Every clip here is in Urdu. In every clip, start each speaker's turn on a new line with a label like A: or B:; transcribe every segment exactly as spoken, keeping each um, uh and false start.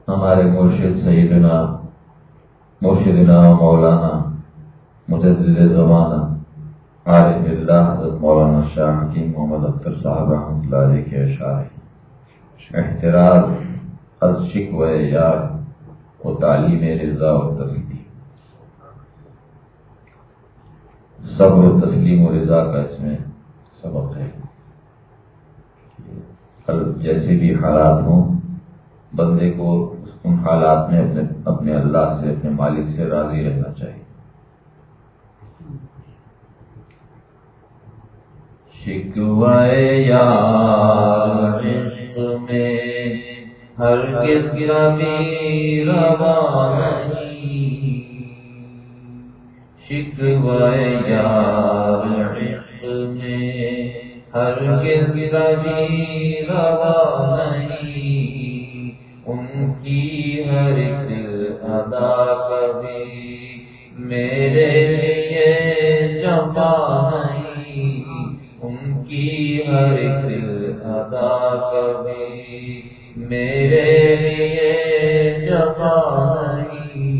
A: ہمارے مرشد سیدنا مرشدنا مولانا مجدد زمانہ عارف اللہ حضرت مولانا شاہ حکیم محمد اختر صاحب رحمۃ اللہ علیہ کے اشعار احتراز از شکوہ یار و تعلیم رضا و تسلیم. صبر و تسلیم و رضا کا اس میں سبق ہے. جیسے بھی حالات ہوں بندے کو ان حالات میں اپنے اپنے اللہ سے اپنے مالک سے راضی رہنا چاہیے. شکوائے یار عشق میں ہرگز کبھی روا نہیں. شکوائے یار عشق میں ہرگز کبھی روا نہیں. ان کی ہر ایک ادا کبھی میرے لیے جفا نہیں. ان کی ہر ایک ادا کبھی میرے لیے جفا نہیں.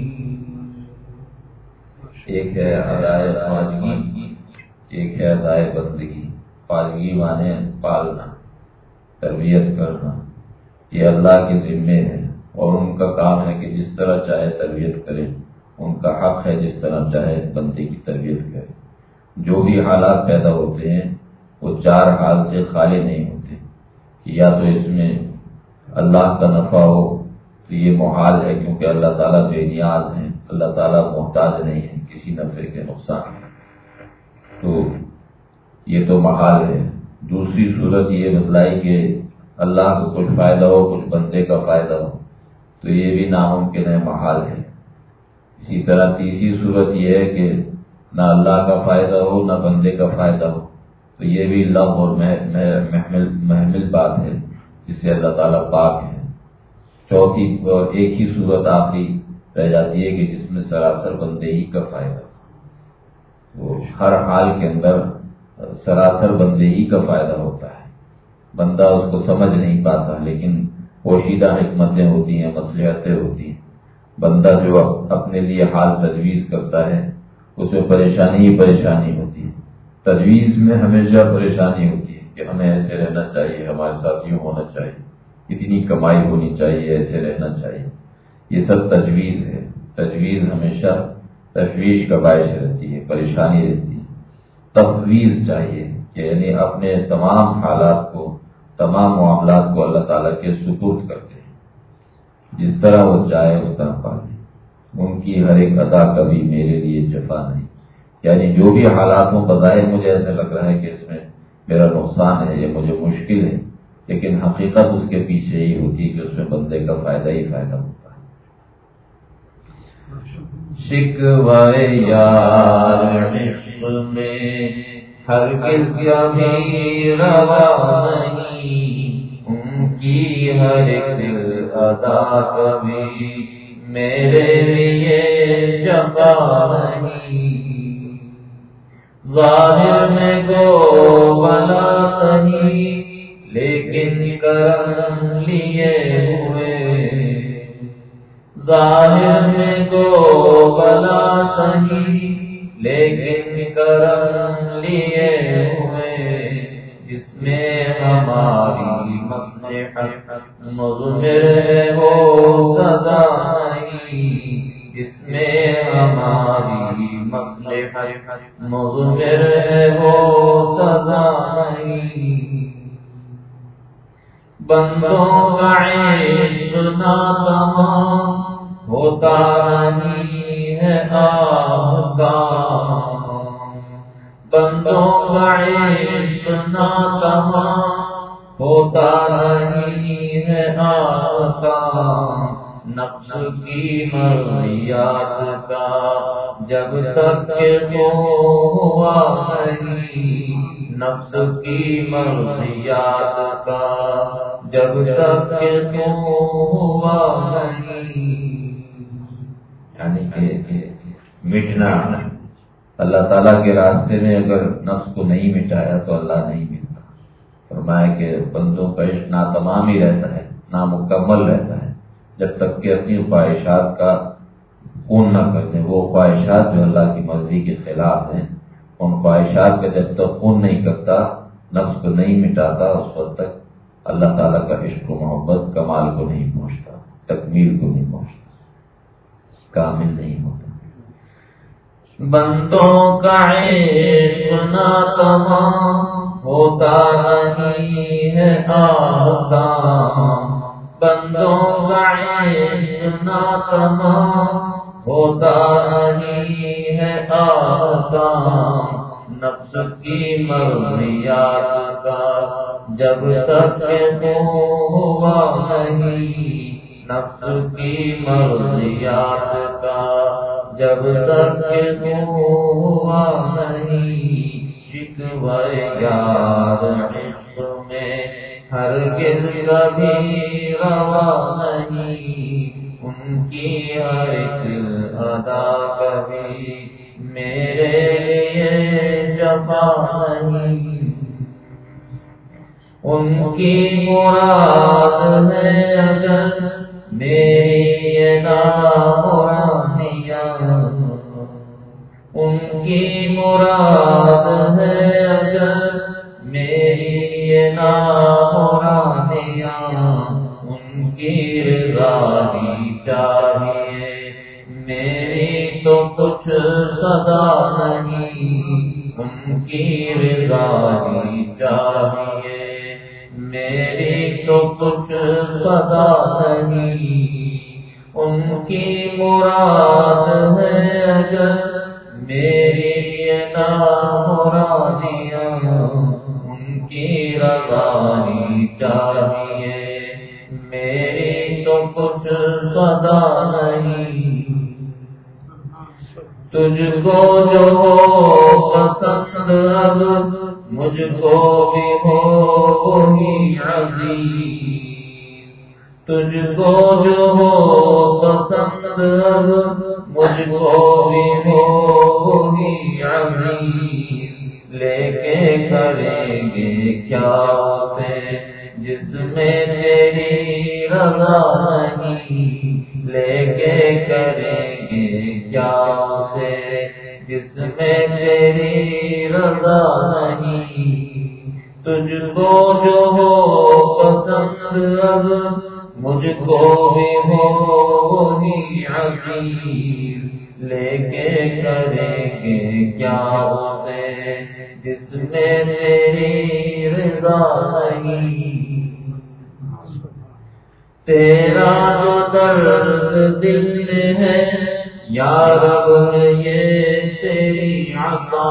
A: ایک ہے ادائے خواجگی، ایک ہے ادائے بندگی. خواجگی مانے پالنا، تربیت کرنا، یہ اللہ کے ذمے ہے اور ان کا کام ہے کہ جس طرح چاہے تربیت کرے. ان کا حق ہے جس طرح چاہے بندے کی تربیت کرے. جو بھی حالات پیدا ہوتے ہیں وہ چار حال سے خالی نہیں ہوتے. یا تو اس میں اللہ کا نفع ہو تو یہ محال ہے کیونکہ اللہ تعالیٰ بے نیاز ہیں، اللہ تعالیٰ محتاج نہیں ہے کسی نفع کے نقصان، تو یہ تو محال ہے. دوسری صورت یہ بتلائی کہ اللہ کو کچھ فائدہ ہو کچھ بندے کا فائدہ ہو تو یہ بھی ناممکن ہے، محال ہے. اسی طرح تیسری صورت یہ ہے کہ نہ اللہ کا فائدہ ہو نہ بندے کا فائدہ ہو تو یہ بھی لغو اور محمل محمل بات ہے جس سے اللہ تعالیٰ پاک ہے. چوتھی اور ایک ہی صورت آخری رہ جاتی ہے کہ جس میں سراسر بندے ہی کا فائدہ ہو. وہ ہر حال کے اندر سراسر بندے ہی کا فائدہ ہوتا ہے. بندہ اس کو سمجھ نہیں پاتا لیکن پوشیدہ حکمتیں ہوتی ہیں، مصلحتیں ہوتی ہیں. بندہ جو اپنے لیے حال تجویز کرتا ہے اس میں پریشانی ہی پریشانی ہوتی ہے. تجویز میں ہمیشہ پریشانی ہوتی ہے کہ ہمیں ایسے رہنا چاہیے، ہمارے ساتھ یوں ہونا چاہیے، اتنی کمائی ہونی چاہیے، ایسے رہنا چاہیے. یہ سب تجویز ہے. تجویز ہمیشہ تشویش کا باعث رہتی ہے، پریشانی رہتی ہے. تفویض چاہیے کہ یعنی اپنے تمام حالات کو، تمام معاملات کو اللہ تعالیٰ کے سپرد کرتے ہیں، جس طرح وہ چاہے اس طرح پالے. ان کی ہر ایک ادا کبھی میرے لیے جفا نہیں. یعنی جو بھی حالات ہوں بظاہر مجھے ایسا لگ رہا ہے کہ اس میں میرا نقصان ہے، یہ مجھے مشکل ہے، لیکن حقیقت اس کے پیچھے ہی ہوتی ہے کہ اس میں بندے کا فائدہ ہی فائدہ ہوتا ہے. شکوائے یار عشق میں ہرگز کبھی روا نہیں. ان کی ہر ایک ادا کبھی میرے لیے جفا نہیں. ظاہر میں گو بلا سہی لیکن کرم لیے ہوئے. ظاہر میں گو بلا سہی لیکن کرم لیے ہوئے. جس میں ہماری مصلحت مضمر ہے وہ سزا نہیں. جس میں ہماری مصلحت مضمر ہے وہ سزا نہیں. بندوں کا عشق ناتمام ہوتا نہیں ہے آپ کا. بندوں کا عشق ناتمام ہوتا نہیں ہے آپ کا. نفس کی مرضیات کا جب تک کہ ہوا نہیں. نفس کی مرضیات کا جب تک کہ ہوا نہیں. یعنی کہ مٹنا، اللہ تعالیٰ کے راستے میں اگر نفس کو نہیں مٹایا تو اللہ نہیں ملتا. فرمایا کہ بندوں کا عشق ناتمام ہی رہتا ہے، نامکمل رہتا ہے. جب تک کہ اپنی خواہشات کا خون نہ کر دیں. وہ خواہشات جو اللہ کی مرضی کے خلاف ہیں، ان خواہشات کا جب تک خون نہیں کرتا، نفس کو نہیں مٹاتا، اس وقت تک اللہ تعالیٰ کا عشق و محبت کمال کو نہیں پہنچتا، تکمیل کو نہیں پہنچتا، کامل نہیں ہوتا.
B: بندوں کا عشق نہ تمام ہوتا نہیں ہے آسان، بندوں کا عشق نہ تمام ہوتا نہیں ہے آسان. نفس کی مرضیات کا جب تک ہوا نہیں، نفس کی مرضیات کا جب تک ہوا نہیں، شکوہ یار عشق میں ہرگز کبھی روا نہیں. ان کی ہر ایک ادا کبھی میرے لیے جفا نہیں. ان کی مراد ہے اگر میری نافرمانیاں، ان کی مراد ہے اگر میری نافرمانیاں، ان کی رضا ہی چاہیے میری تو کچھ سزا نہیں. ان کی رضا ہی چاہیے میری تو کچھ سزا نہیں. ان کی مراد ہے اگر میری نامرادیاں، ان کی رضا ہی چاہیے میری تو کچھ سزا نہیں. تجھ کو جو ہو پسند اب مجھ کو بھی ہو وہی عزیز، تجھ کو جو ہو پسند اب مجھ کو بھی ہو وہی عزیز. لے کے کریں گے کیا اسے جس میں تیری رضا نہیں، لے کے کریں گے کیا اسے جس میں تیری رضا نہیں. تجھ کو جو ہو پسند اب مجھ کو بھی ہو وہی عزیز، لے کے کریں گے کیا اسے جس میں تیری رضا نہیں. تیرا جو درد دل میں ہے یا رب یہ تیری عطا،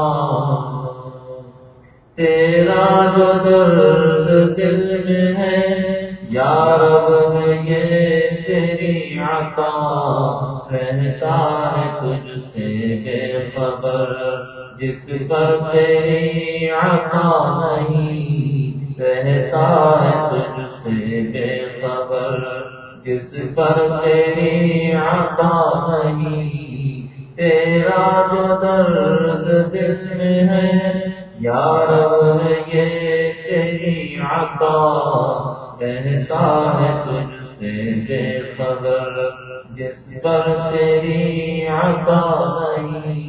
B: تیرا جو درد دل میں ہے یا رب یہ تیری عطا. رہتا ہے تجھ سے بے خبر جس پر تیری عطا نہیں، رہتا ہے تجھ سے بے خبر جس پر تیری عطا نہیں. تیرا جو درد دل میں ہے یا رب یہ تیری عطا، رہتا ہے تجھ سے بے خبر جس پر تیری عطا نہیں.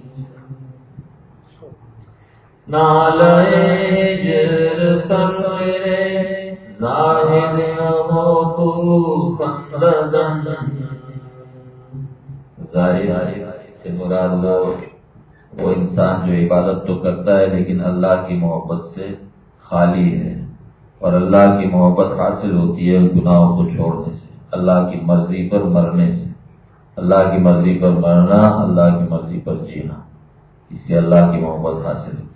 B: نالے ہجر پر میرے ظاہر نہ ہو تو خندزن.
A: ظاہر سے مراد وہ وہ انسان جو عبادت تو کرتا ہے لیکن اللہ کی محبت سے خالی ہے، اور اللہ کی محبت حاصل ہوتی ہے گناہوں کو چھوڑنے سے، اللہ کی مرضی پر مرنے سے. اللہ کی مرضی پر مرنا، اللہ کی مرضی پر جینا، اس سے اللہ کی محبت حاصل ہوتی ہے.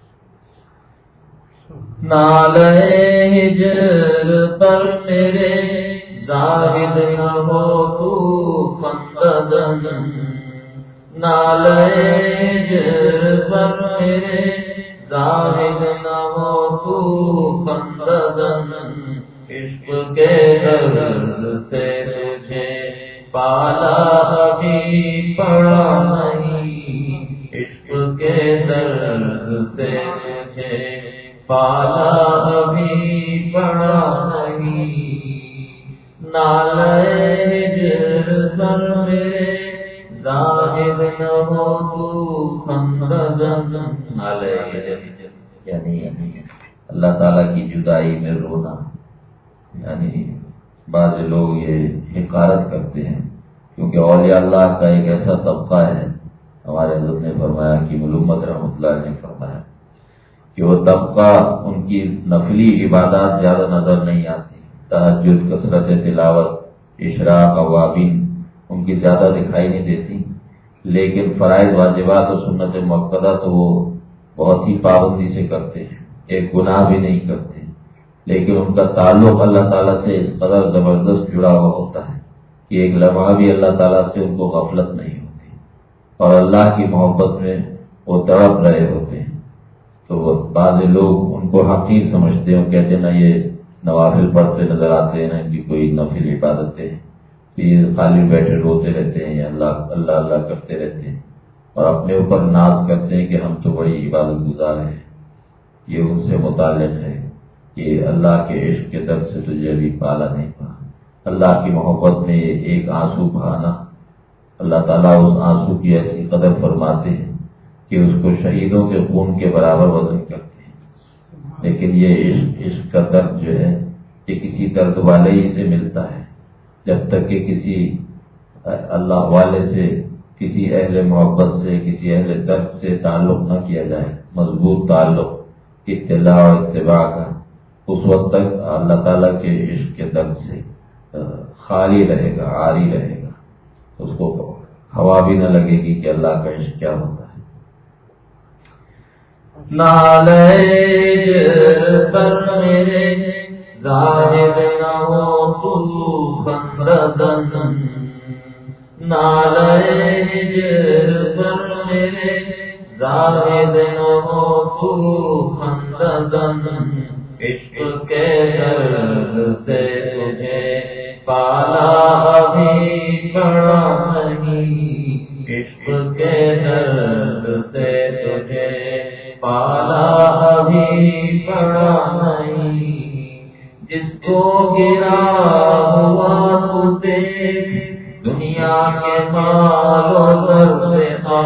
B: نالے ہجر پر میرے زاہد نہ ہو تو خندزن، نالے ہجر پر میرے زاہد نہ ہو تو خندزن. عشق کے درد سے تجھے پالا ابھی پڑا نہیں، عشق کے درد سے تجھے پالا ابھی پڑا نہیں. نالے ہجر پر میرے زاہد نہ ہو تو خندزن. نالے ہجر
A: یعنی اللہ تعالیٰ کی جدائی میں رونا. یعنی بعض لوگ یہ حقارت کرتے ہیں کیونکہ اولیاء اللہ کا ایک ایسا طبقہ ہے. ہمارے حضرت نے فرمایا کہ ملومت رحمۃ اللہ نے فرمایا کہ وہ طبقہ ان کی نفلی عبادات زیادہ نظر نہیں آتی. تہجد، کثرت تلاوت، اشراق، اوابین ان کی زیادہ دکھائی نہیں دیتی، لیکن فرائض واجبات اور سنت مؤکدہ تو وہ بہت ہی پابندی سے کرتے ہیں، ایک گناہ بھی نہیں کرتے. لیکن ان کا تعلق اللہ تعالیٰ سے اس قدر زبردست جڑا ہوا ہوتا ہے کہ ایک لمحہ بھی اللہ تعالیٰ سے ان کو غفلت نہیں ہوتی اور اللہ کی محبت میں وہ تڑپ رہے ہوتے ہیں. تو بعض لوگ ان کو حقیر سمجھتے ہیں، کہتے ہیں نا یہ نوافل پڑھتے نظر آتے ہیں، نا ان کی کوئی نفل عبادتیں، یہ خالی بیٹھے روتے رہتے ہیں یا اللہ اللہ اللہ کرتے رہتے ہیں اور اپنے اوپر ناز کرتے ہیں کہ ہم تو بڑی عبادت گزار ہیں. یہ ان سے متعلق ہے کہ اللہ کے عشق کے درد سے تجھے ابھی پالا نہیں پا. اللہ کی محبت میں ایک آنسو بہانا، اللہ تعالیٰ اس آنسو کی ایسی قدر فرماتے ہیں کہ اس کو شہیدوں کے خون کے برابر وزن کرتے ہیں. لیکن یہ عشق عشق کا درد جو ہے یہ کسی درد والے ہی سے ملتا ہے. جب تک کہ کسی اللہ والے سے، کسی اہل محبت سے، کسی اہل درد سے تعلق نہ کیا جائے، مضبوط تعلق اطلاع اور اتباع کا، اس وقت تک اللہ تعالیٰ کے عشق کے درد سے خالی رہے گا، عاری رہے گا. اس کو ہوا بھی نہ لگے گی کہ اللہ کا عشق کیا ہوتا ہے.
B: نالے پر میرے زاہد نہ ہو تو خندزن. نالے پر میرے زاہد نہ ہو تو خندزن. عشق کے درد سے تجھے پالا ابھی پڑا نہیں. عشق کے درد سے تجھے پالا ابھی پڑا نہیں. جس کو گرا ہوا تو دیکھ دنیا کے مال و زر سے آ.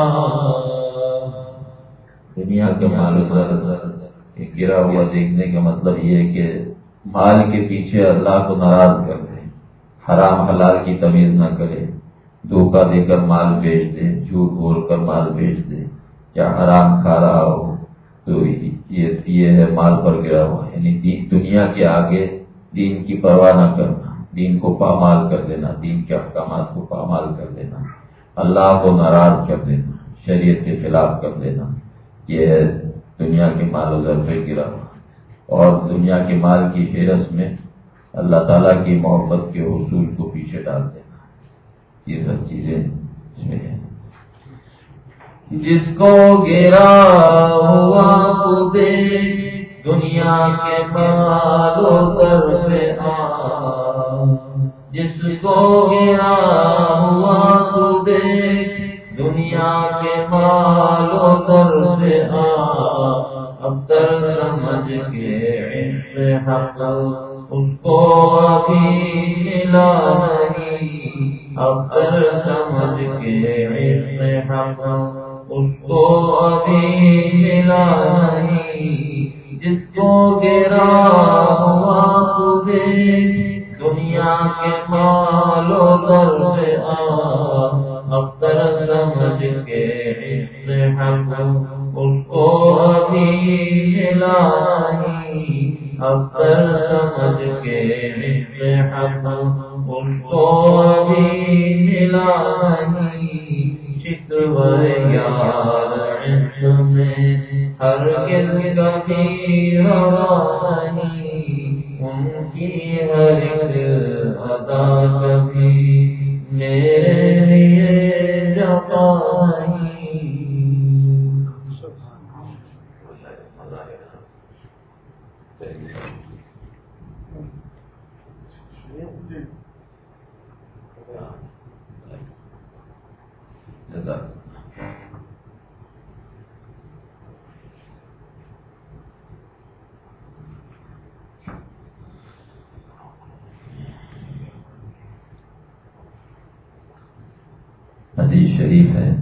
A: دنیا کے مال و زر گرا ہوا دیکھنے کا مطلب یہ ہے کہ مال کے پیچھے اللہ کو ناراض کر دے، حرام حلال کی تمیز نہ کرے، دھوکہ دے کر مال بیچ دے، جھوٹ بول کر مال بیچ دے، یا حرام کھا رہا ہو تو یہ یہ ہے مال پر گرا ہوا. یعنی دنیا کے آگے دین کی پرواہ نہ کرنا، دین کو پامال کر دینا، دین کے احکامات کو پامال کر دینا، اللہ کو ناراض کر دینا، شریعت کے خلاف کر دینا، یہ ہے دنیا کے مال و زر پہ گرا ہوا. اور دنیا کے مال کی فہرست میں اللہ تعالیٰ کی محبت کے حصول کو پیچھے ڈال دینا، یہ سب چیزیں اس میں ہیں.
B: جس کو گرا ہوا تو دیکھ دنیا کے مال و زر پہ آ. جس کو گرا ہوا تو دیکھ دنیا کے مال و زر پہ آ. اب تر سمجھ کے عشق حق اس کو ابھی ملا نہیں. اب تر سمجھ کے عشق حق اس کو ابھی ملا نہیں. جس کو گرا ہوا تو دیکھ دنیا کے مال و زر پہ آ. اب تر سمجھ کے عشق حق اس کو ابھی ملا نہیں. اب تر سمجھ کے عشق حق اس کو ابھی ملا نہیں. شکوہ یار عشق میں ہرگز کبھی روا نہیں. ان کی ہر ایک ادا کبھی میرے لیے جفا نہیں.
A: حدیث شریف ہے،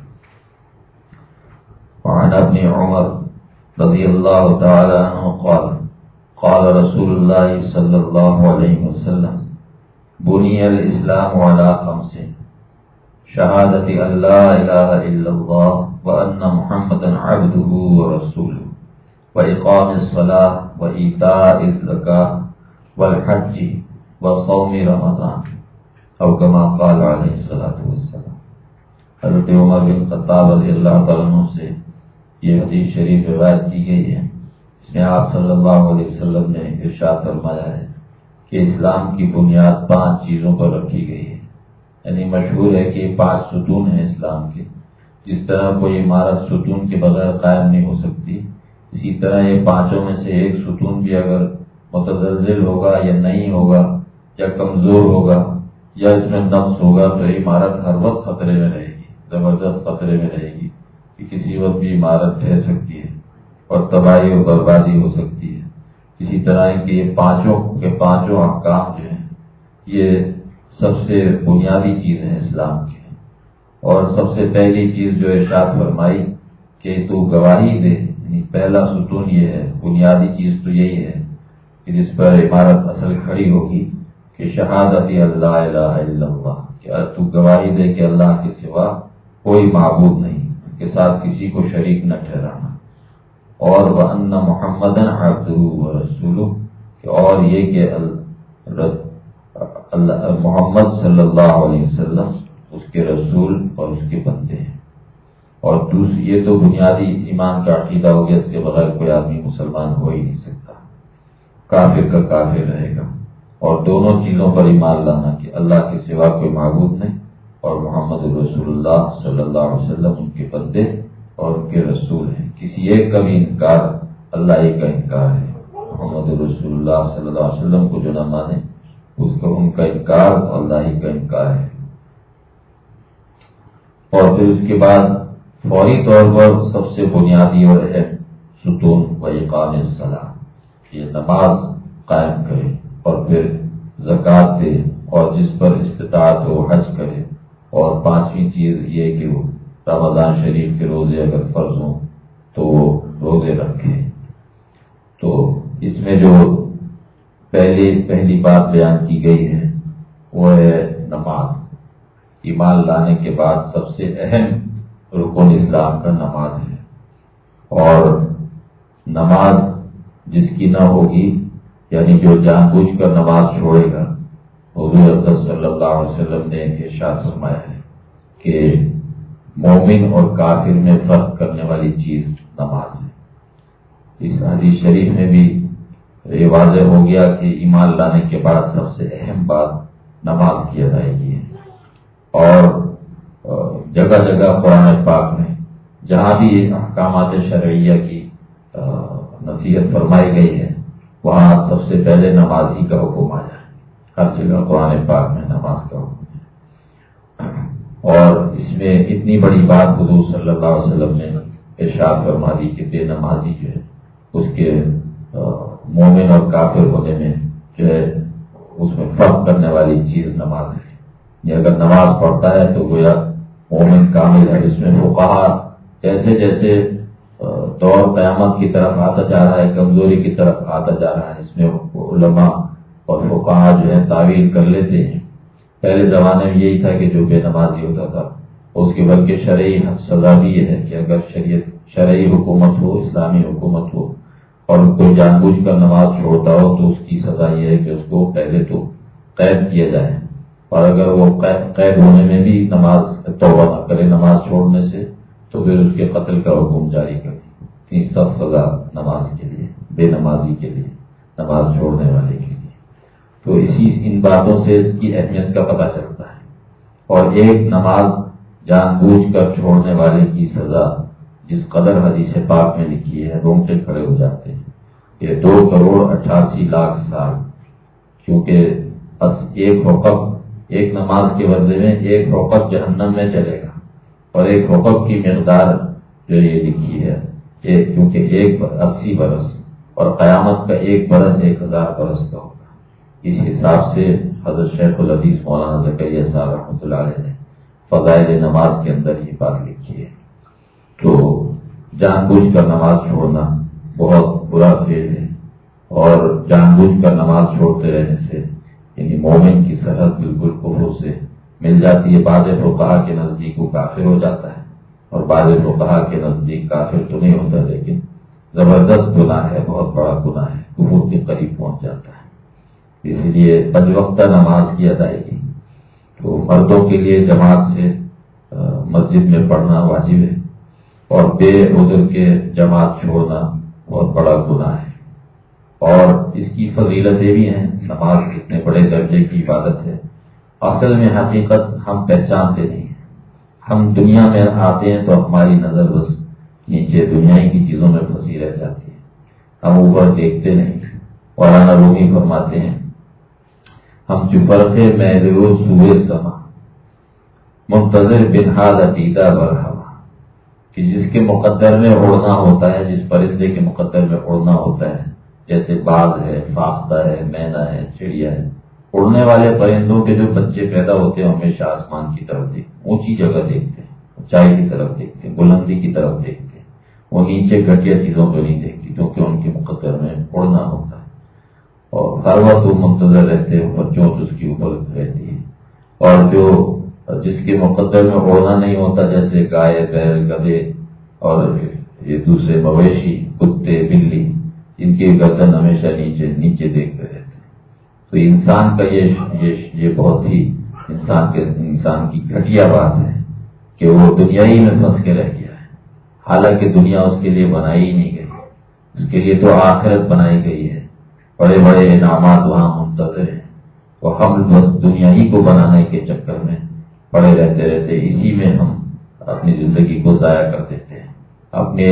A: وعن ابن عمر رضی اللہ تعالی عنہ قال قال رسول اللہ صلی اللہ علیہ وسلم بنی الاسلام علی خمس شہادت ان لا الہ الا اللہ وان محمدا عبدہ ورسولہ واقام الصلاۃ وایتاء الزکاۃ والحج وصوم رمضان او کما قال علیہ الصلوۃ والسلام۔ حضرت عمر بن خطاب رضی اللہ تعالیٰ عنہ سے یہ حدیث شریف روایت کی گئی ہے۔ اس میں آپ صلی اللہ علیہ وسلم نے ارشاد فرمایا ہے کہ اسلام کی بنیاد پانچ چیزوں پر رکھی گئی ہے، یعنی مشہور ہے کہ یہ پانچ ستون ہیں اسلام کے۔ جس طرح کوئی عمارت ستون کے بغیر قائم نہیں ہو سکتی، اسی طرح یہ پانچوں میں سے ایک ستون بھی اگر متزلزل ہوگا یا نہیں ہوگا یا کمزور ہوگا یا اس میں نقص ہوگا تو یہ عمارت ہر وقت خطرے میں رہے گی، زبردست خطرے میں رہے گی کہ کسی وقت بھی عمارت ڈھہ سکتی ہے اور تباہی و بربادی ہو سکتی ہے۔ اسی طرح کہ یہ پانچوں کے پانچوں احکام جو ہیں یہ سب سے بنیادی چیز ہیں اسلام کی، اور سب سے پہلی چیز جو ارشاد فرمائی کہ تو گواہی دے، یعنی پہلا ستون یہ ہے، بنیادی چیز تو یہی ہے کہ جس پر عمارت اصل کھڑی ہوگی کہ شہادت اللہ الہ الا اللہ، کہ تو گواہی دے کہ اللہ کے سوا کوئی معبود نہیں، کے ساتھ کسی کو شریک نہ ٹھہرانا، اور وَأَنَّ مُحَمَّدًا عَبْدُهُ وَرَسُولُهُ، اور یہ کہ اللہ محمد صلی اللہ علیہ وسلم اس کے رسول اور اس کے بندے ہیں۔ اور دوسری یہ تو بنیادی ایمان کا عقیدہ ہو گیا، اس کے بغیر کوئی آدمی مسلمان ہو ہی نہیں سکتا، کافر کا کافر رہے گا۔ اور دونوں چیزوں پر ایمان لانا کہ اللہ کے سوا کوئی معبود نہیں اور محمد رسول اللہ صلی اللہ علیہ وسلم ان کے بندے اور ان کے رسول ہیں۔ کسی ایک کا بھی انکار اللہ ہی کا انکار ہے، محمد رسول اللہ صلی اللہ علیہ وسلم کو جو نہ مانے اس کا ان کا انکار اللہ ہی کا انکار ہے۔ اور پھر اس کے بعد فوری طور پر سب سے بنیادی اور اہم ستون و اقام الصلاۃ، یہ نماز قائم کرے اور پھر زکوٰۃ دے، اور جس پر استطاعت ہو حج کرے، اور پانچویں چیز یہ کہ وہ رمضان شریف کے روزے اگر فرض ہوں تو وہ روزے رکھے۔ تو اس میں جو پہلی پہلی بات بیان کی گئی ہے وہ ہے نماز۔ ایمان لانے کے بعد سب سے اہم رکن اسلام کا نماز ہے، اور نماز جس کی نہ ہوگی، یعنی جو جان بوجھ کر نماز چھوڑے گا، حضور اقدس صلی اللہ علیہ وسلم نے ارشاد فرمایا ہے کہ مومن اور کافر میں فرق کرنے والی چیز نماز ہے۔ اس حدیث شریف میں بھی یہ واضح ہو گیا کہ ایمان لانے کے بعد سب سے اہم بات نماز کی ادائیگی ہے، اور جگہ جگہ قرآن پاک میں جہاں بھی احکامات شرعیہ کی نصیحت فرمائی گئی ہے وہاں سب سے پہلے نماز ہی کا حکم آیا ہے، ہر جگہ قرآن پاک میں نماز کا حکم ہے۔ اور اس میں اتنی بڑی بات حضور صلی اللہ علیہ وسلم نے ارشاد فرما دی کہ بے نمازی جو ہے اس کے مومن اور کافر ہونے میں جو ہے اس میں فرق کرنے والی چیز نماز ہے۔ یہ اگر نماز پڑھتا ہے تو گویا مومن کامل ہے۔ اس میں فقہا جیسے جیسے دور قیامت کی طرف آتا جا رہا ہے، کمزوری کی طرف آتا جا رہا ہے، اس میں علماء اور فقہا جو ہے تعویل کر لیتے ہیں۔ پہلے زمانے میں یہی تھا کہ جو بے نمازی ہوتا تھا اس کے بلکہ شرعی سزا بھی یہ ہے کہ اگر شریعت شرعی حکومت ہو، اسلامی حکومت ہو، اور کوئی جان بوجھ کر نماز چھوڑتا ہو تو اس کی سزا یہ ہے کہ اس کو پہلے تو قید کیا جائے، اور اگر وہ قید ہونے میں بھی نماز توبہ نہ کرے نماز چھوڑنے سے تو پھر اس کے قتل کا حکم جاری کر دی۔ اتنی سخت سزا نماز کے لیے، بے نمازی کے لیے، نماز چھوڑنے والے کے لیے۔ تو اسی ان باتوں سے اس کی اہمیت کا پتہ چلتا ہے۔ اور ایک نماز جان بوجھ کر چھوڑنے والے کی سزا جس قدر حدیث پاک میں لکھی ہے رونگٹے کھڑے ہو جاتے ہیں، یہ دو کروڑ اٹھاسی لاکھ سال، کیونکہ ایک حقب ایک نماز کے بدلے میں ایک حقب جہنم میں چلے گا، اور ایک حقب کی مقدار جو یہ لکھی ہے ایک، کیونکہ ایک اسی برس اور قیامت کا ایک برس ایک ہزار برس کا ہوگا۔ اس حساب سے حضرت شیخ الحدیث مولانا زکریا صاحب رحمۃ اللہ علیہ نے فضائل نماز کے اندر یہ بات لکھی ہے. تو جان بوجھ کر نماز چھوڑنا بہت برا فعل ہے، اور جان بوجھ کر نماز چھوڑتے رہنے سے یعنی مومن کی سرحد بالکل کفر سے مل جاتی ہے. بعض فقہا کے نزدیک وہ کافر ہو جاتا ہے، اور بعض فقہا کے نزدیک کافر تو نہیں ہوتا، لیکن زبردست گناہ ہے، بہت بڑا گناہ ہے، کفر کے قریب پہنچ جاتا ہے. اسی لیے پنج وقتہ نماز کی ادائیگی تو مردوں کے لیے جماعت سے مسجد میں پڑھنا واجب ہے، اور بے عذر کے جماعت چھوڑنا بہت بڑا گناہ ہے. اور اس کی فضیلتیں بھی ہیں. نماز اتنے بڑے درجے کی عبادت ہے، اصل میں حقیقت ہم پہچانتے نہیں ہیں. ہم دنیا میں آتے ہیں تو ہماری نظر بس نیچے دنیائی کی چیزوں میں پھنسی رہ جاتی ہے، ہم اوپر دیکھتے نہیں. مولانا رومی فرماتے ہیں ہم چفرقے میرو سوئے سما منتظر بنحال عقیدہ برہما، کہ جس کے مقدر میں اڑنا ہوتا ہے، جس پرندے کے مقدر میں اڑنا ہوتا ہے، جیسے باز ہے، فاختہ ہے، مینا ہے، چڑیا ہے. اڑنے والے پرندوں کے جو بچے پیدا ہوتے ہیں ہمیشہ آسمان کی طرف دیکھتے، اونچی جگہ دیکھتے ہیں، اونچائی کی طرف دیکھتے ہیں، بلندی کی طرف دیکھتے ہیں. وہ نیچے گھٹیا چیزوں کو نہیں دیکھتی کیونکہ ان کے مقدر میں اڑنا ہوتا ہے. اور ہر وقت وہ منتظر رہتے ہیں، بچوں اس کی اوپر رہتی ہے. اور جو جس کے مقدر میں اڑنا نہیں ہوتا، جیسے گائے، بیل، گدھے اور یہ دوسرے مویشی، کتے، بلی، ان کی گردن ہمیشہ نیچے نیچے دیکھتے رہتے ہیں. تو انسان کا یہ یہ, یہ بہت ہی انسان کے انسان کی گھٹیا بات ہے کہ وہ دنیائی میں پھنس کے رہ گیا ہے، حالانکہ دنیا اس کے لیے بنائی ہی نہیں گئی. اس کے لیے تو آخرت بنائی گئی ہے، بڑے بڑے انعامات وہاں منتظر ہیں. اور ہم بس دنیا ہی کو بنانے کے چکر میں پڑے رہتے رہتے اسی میں ہم اپنی زندگی کو ضائع کر دیتے ہیں. اپنے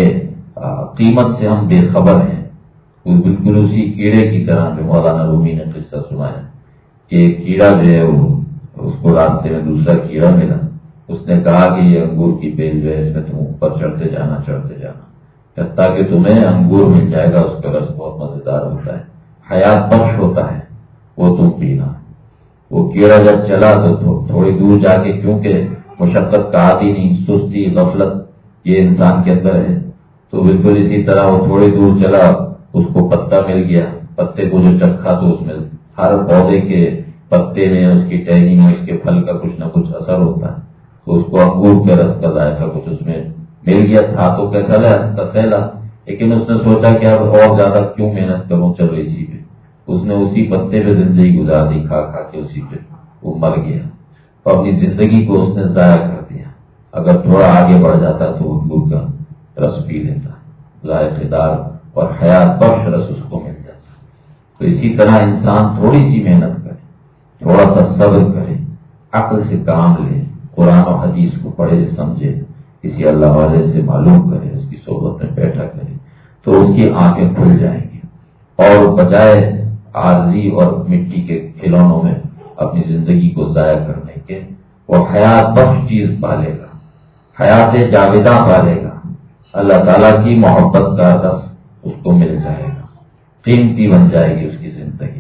A: قیمت سے ہم بے خبر ہیں. بالکل اسی کیڑے کی طرح جو مولانا رومی نے قصہ سنایا کہ ایک کیڑا جو ہے وہ اس کو راستے میں دوسرا کیڑا ملا. اس نے کہا کہ یہ انگور کی بیل جو ہے اس میں تم اوپر چڑھتے جانا چڑھتے جانا تاکہ تمہیں انگور مل جائے گا، اس کا رس بہت مزیدار ہوتا ہے، حیات بخش ہوتا ہے، وہ تم پینا. وہ کیڑا جب چلا تو تھوڑی دور جا کے، کیونکہ مشقت کا عادی نہیں، سستی، غفلت یہ انسان کے اندر ہے، تو بالکل اسی طرح وہ تھوڑی دور چلا، اس کو پتا مل گیا. پتے کو جو چکھا تو اس میں ہر پودے کے پتے میں، اس کی ٹہنی میں، اس کے پھل کا کچھ نہ کچھ اثر ہوتا ہے. تو اس کو انگور کے رس کا ذائقہ کچھ اس میں مل گیا. تھا تو کیسا کسیلا، لیکن اس نے سوچا کہ اب اور زیادہ کیوں محنت کروں، چلو اسی پہ. اس نے اسی پتے پہ زندگی گزار دی، کھا کھا کے اسی پہ وہ مر گیا. اور اپنی زندگی کو اس نے ضائع کر دیا. اگر تھوڑا آگے بڑھ جاتا تو انگور کا رس پی لیتا، ذائقے دار اور حیات بخش رس اس کو مل جاتا. تو اسی طرح انسان تھوڑی سی محنت کرے، تھوڑا سا صبر کرے، عقل سے کام لے، قرآن و حدیث کو پڑھے سمجھے، کسی اللہ والے سے معلوم کرے، اس کی صحبت میں بیٹھا کرے، تو اس کی آنکھیں کھل جائیں گی. اور بجائے عارضی اور مٹی کے کھلونوں میں اپنی زندگی کو ضائع کرنے کے، وہ حیات بخش چیز پالے گا، حیات جاویدہ پالے گا. اللہ تعالیٰ کی محبت کا رس اس کو مل جائے گا، قیمتی بن جائے گی اس کی زندگی.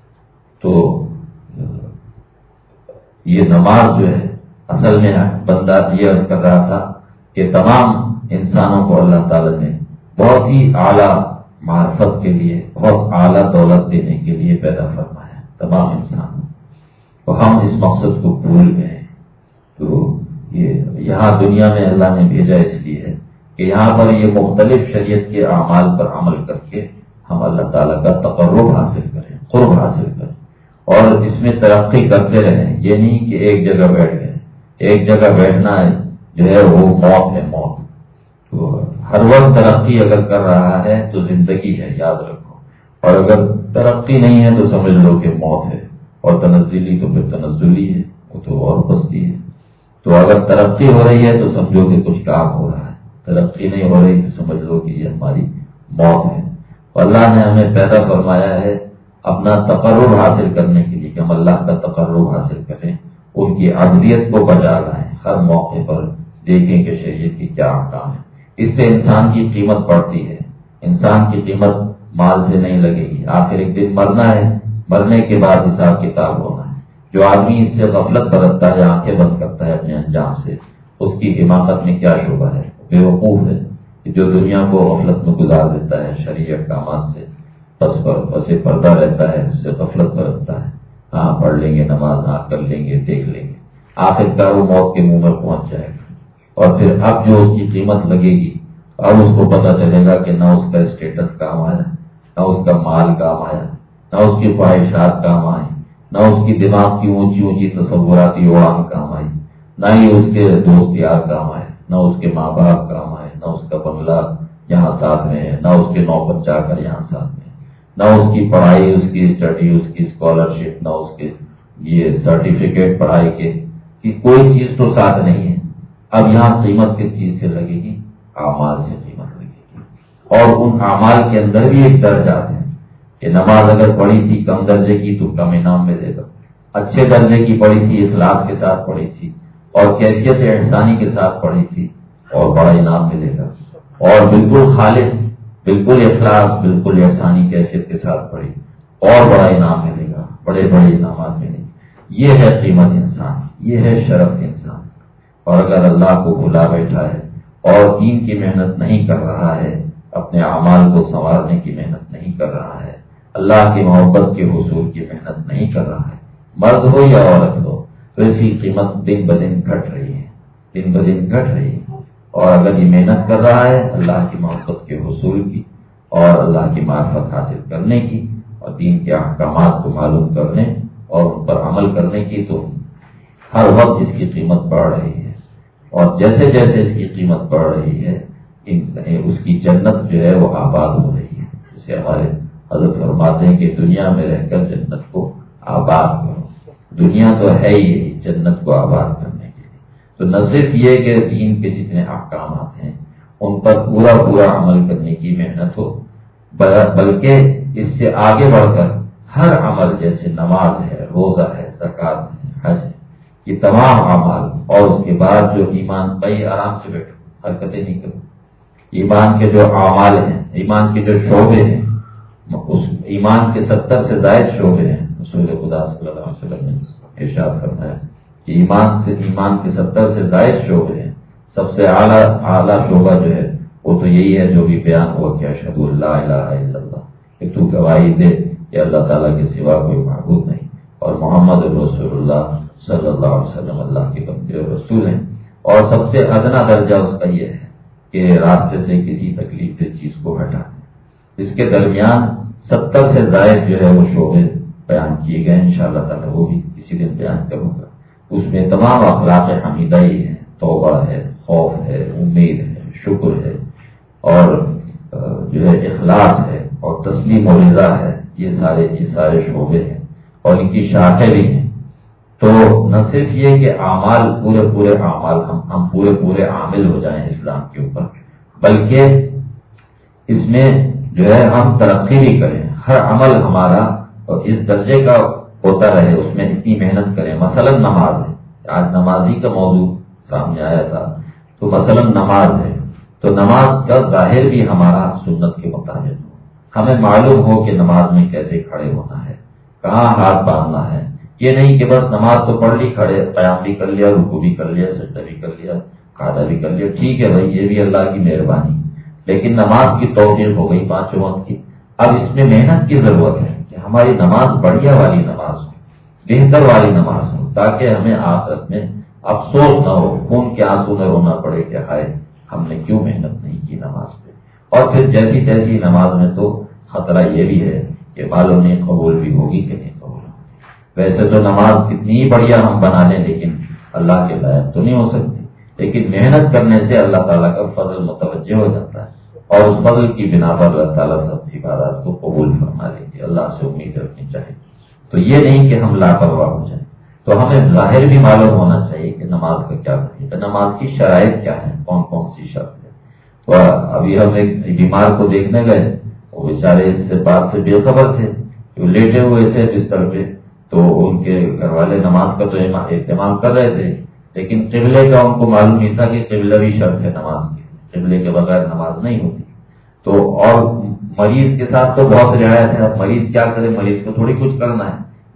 A: تو یہ نماز جو ہے اصل میں بندہ یہ عرض کر رہا تھا کہ تمام انسانوں کو اللہ تعالیٰ نے بہت ہی اعلیٰ معرفت کے لیے، بہت اعلیٰ دولت دینے کے لیے پیدا فرمایا تمام انسانوں. اور ہم اس مقصد کو بھول گئے. تو یہ یہاں دنیا میں اللہ نے بھیجا اس لیے کہ یہاں پر یہ مختلف شریعت کے اعمال پر عمل کر کے ہم اللہ تعالیٰ کا تقرب حاصل کریں، قرب حاصل کریں، اور اس میں ترقی کرتے رہیں. یہ نہیں کہ ایک جگہ بیٹھ گئے. ایک جگہ بیٹھنا ہے جو ہے وہ موت ہے، موت. تو ہر وقت ترقی اگر کر رہا ہے تو زندگی ہے، یاد رکھو. اور اگر ترقی نہیں ہے تو سمجھ لو کہ موت ہے. اور تنزلی تو پھر تنزلی ہے، وہ تو اور پستی ہے. تو اگر ترقی ہو رہی ہے تو سمجھو کہ کچھ کام ہو رہا ہے، ترقی نہیں ہو رہی تو سمجھ لو کہ یہ ہماری موت ہے. اللہ نے ہمیں پیدا فرمایا ہے اپنا تقرب حاصل کرنے کے لیے کہ ہم اللہ کا تقرب حاصل کریں، ان کی عبدیت کو بجا لائیں. ہر موقع پر دیکھیں کہ شریعت کی کیا احکام ہے. اس سے انسان کی قیمت بڑھتی ہے. انسان کی قیمت مال سے نہیں لگے گی. آخر ایک دن مرنا ہے، مرنے کے بعد حساب کتاب ہونا ہے. جو آدمی اس سے غفلت برتتا ہے، آنکھیں بند کرتا ہے اپنے انجام سے، اس کی امامت میں کیا شعبہ ہے؟ بے وقوف ہے جو دنیا کو غفلت میں گزار دیتا ہے شرعی احکامات سے، بس پر بس پردہ رہتا ہے، اس سے غفلت برتتا ہے، ہاں پڑھ لیں گے نماز، ہاں کر لیں گے، دیکھ لیں گے، آخر کار وہ موت کے منہ میں پہنچ جائے گا، اور پھر اب جو اس کی قیمت لگے گی، اب اس کو پتا چلے گا کہ نہ اس کا اسٹیٹس کام آیا، نہ اس کا مال کام آیا، نہ اس کی خواہشات کام آئی، نہ اس کی دماغ کی اونچی اونچی تصوراتی اڑان کام آئی، نہ ہی اس کے دوست یار کام آئے، نہ اس کے ماں باپ کام آئے، نہ اس کا بنگلہ یہاں ساتھ میں ہے، نہ اس کے نوکر چاکر یہاں ساتھ میں، نہ اس کی پڑھائی، اس کی اسٹڈی، اس کی اسکالرشپ، نہ اس کے یہ سرٹیفکیٹ پڑھائی کے، کہ کوئی چیز تو ساتھ نہیں ہے۔ اب یہاں قیمت کس چیز سے لگے گی؟ اعمال سے قیمت لگے گی، اور ان اعمال کے اندر بھی ایک درجات ہیں کہ نماز اگر پڑھی تھی کم درجے کی تو کم انعام ملے گا، اچھے درجے کی پڑھی تھی، اخلاص کے ساتھ پڑھی تھی اور کیفیت احسانی کے ساتھ پڑھی تھی اور بڑا انعام ملے گا، اور بالکل خالص، بالکل اخلاص، بالکل احسانی کیفیت کے ساتھ پڑھی اور بڑا انعام ملے گا، بڑے بڑے انعامات ملیں گے۔ یہ ہے قیمت انسان، یہ ہے شرف انسان۔ اور اگر اللہ کو بھلا بیٹھا ہے اور دین کی محنت نہیں کر رہا ہے، اپنے اعمال کو سنوارنے کی محنت نہیں کر رہا ہے، اللہ کی محبت کے حصول کی محنت نہیں کر رہا ہے، مرد ہو یا عورت ہو، تو اس کی قیمت دن بدن گھٹ رہی ہے، دن بدن گھٹ رہی ہے۔ اور اگر یہ محنت کر رہا ہے اللہ کی محبت کے حصول کی اور اللہ کی معرفت حاصل کرنے کی اور دین کے احکامات کو معلوم کرنے اور ان پر عمل کرنے کی، تو ہر وقت اس کی قیمت بڑھ رہی ہے، اور جیسے جیسے اس کی قیمت بڑھ رہی ہے اس کی جنت جو ہے وہ آباد ہو رہی ہے۔ جسے ہمارے حضرت فرماتے ہیں کہ دنیا میں رہ کر جنت کو آباد کرو، دنیا تو ہے ہی جنت کو آباد کرنے کے لیے۔ تو نہ صرف یہ کہ دین کے جتنے احکامات ہیں ان پر پورا پورا عمل کرنے کی محنت ہو، بلکہ اس سے آگے بڑھ کر ہر عمل، جیسے نماز ہے، روزہ ہے، زکوٰۃ ہے، حج ہے، یہ تمام اعمال، اور اس کے بعد جو ایمان، بھائی آرام سے بیٹھو، حرکتیں نہیں کرو، ایمان کے جو اعمال ہیں، ایمان کے جو شعبے ہیں، اس ایمان کے ستر سے زائد شعبے ہیں۔ رسول خدا صلی اللہ علیہ وسلم نے ارشاد فرمایا کہ ایمان سے ایمان کے ستر سے زائد شعبے ہیں، سب سے اعلیٰ اعلیٰ شعبہ جو ہے وہ تو یہی ہے جو بھی بیان ہوا کہ اشہد ان لا الہ الا اللہ، کہ تو گواہی دے کہ اللہ تعالیٰ کے سوا کوئی معبود نہیں اور محمد رسول اللہ صلی اللہ علیہ وسلم اللہ کے بندے اور رسول ہیں۔ اور سب سے ادنا درجہ اس کا یہ ہے کہ راستے سے کسی تکلیف دہ چیز کو ہٹا، اس کے درمیان ستر سے زائد جو ہے وہ شعبے بیان کیے گئے، انشاءاللہ تعالیٰ وہ بھی کسی دن بیان کروں گا۔ اس میں تمام اخلاق حمیدہ ہی ہیں، توبہ ہے، خوف ہے، امید ہے، شکر ہے، اور جو ہے اخلاص ہے، اور تسلیم و رضا ہے، یہ سارے یہ سارے شعبے ہیں اور ان کی شاخیں بھی ہیں۔ تو نہ صرف یہ کہ اعمال، پورے پورے اعمال ہم ہم پورے پورے عامل ہو جائیں اسلام کے اوپر، بلکہ اس میں جو ہے ہم ترقی بھی کریں، ہر عمل ہمارا اور اس درجے کا ہوتا رہے، اس میں اتنی محنت کریں۔ مثلا نماز ہے، آج نمازی کا موضوع سامنے آیا تھا، تو مثلا نماز ہے تو نماز کا ظاہر بھی ہمارا سنت کے مطابق ہو، ہمیں معلوم ہو کہ نماز میں کیسے کھڑے ہونا ہے، کہاں ہاتھ باندھنا ہے۔ یہ نہیں کہ بس نماز تو پڑھ لی، کھڑے قیام بھی کر لیا، رکوع بھی کر لیا، سجدہ بھی کر لیا، قعدہ بھی کر لیا، ٹھیک ہے بھائی، یہ بھی اللہ کی مہربانی، لیکن نماز کی توفیق ہو گئی پانچوں وقت کی۔ اب اس میں محنت کی ضرورت ہے کہ ہماری نماز بڑھیا والی نماز ہو، بہتر والی نماز ہو، تاکہ ہمیں آخرت میں افسوس نہ ہو، خون کے آنسو نہ رونا پڑے کہ ہائے ہم نے کیوں محنت نہیں کی نماز پہ۔ اور پھر جیسی تیسی نماز میں تو خطرہ یہ بھی ہے کہ معلوم نہیں قبول بھی ہوگی کہ نہیں قبول ہوگی۔ ویسے تو نماز کتنی ہی بڑھیا ہم بنا لیں لیکن اللہ کے لائق تو نہیں ہو سکتی، لیکن محنت کرنے سے اللہ تعالیٰ کا فضل متوجہ ہو جاتا ہے، اور اس فضل کی بنا پر اللہ تعالیٰ سب عبادات کو قبول فرما لیں گے۔ اللہ سے امید رکھنی چاہیے، تو یہ نہیں کہ ہم لاپرواہ ہو جائیں۔ تو ہمیں ظاہر بھی معلوم ہونا چاہیے کہ نماز کا کیا طریقہ، نماز کی شرائط کیا ہے، کون کون سی شرط ہے۔ تو ابھی ہم ایک بیمار کو دیکھنے گئے، وہ بیچارے اس سے بات سے بے خبر تھے، وہ لیٹے ہوئے تھے بستر پہ، تو ان کے گھر والے نماز کا تو اہتمام کر رہے تھے، لیکن قبلے کا ان کو معلوم نہیں تھا کہ قبلہ بھی شرط ہے نماز کی، قبلے کے بغیر نماز نہیں ہوتی۔ تو اور مریض کے ساتھ تو بہت رعایت ہے، اب مریض کیا کرے، مریض کو تھوڑی کچھ کرنا ہے،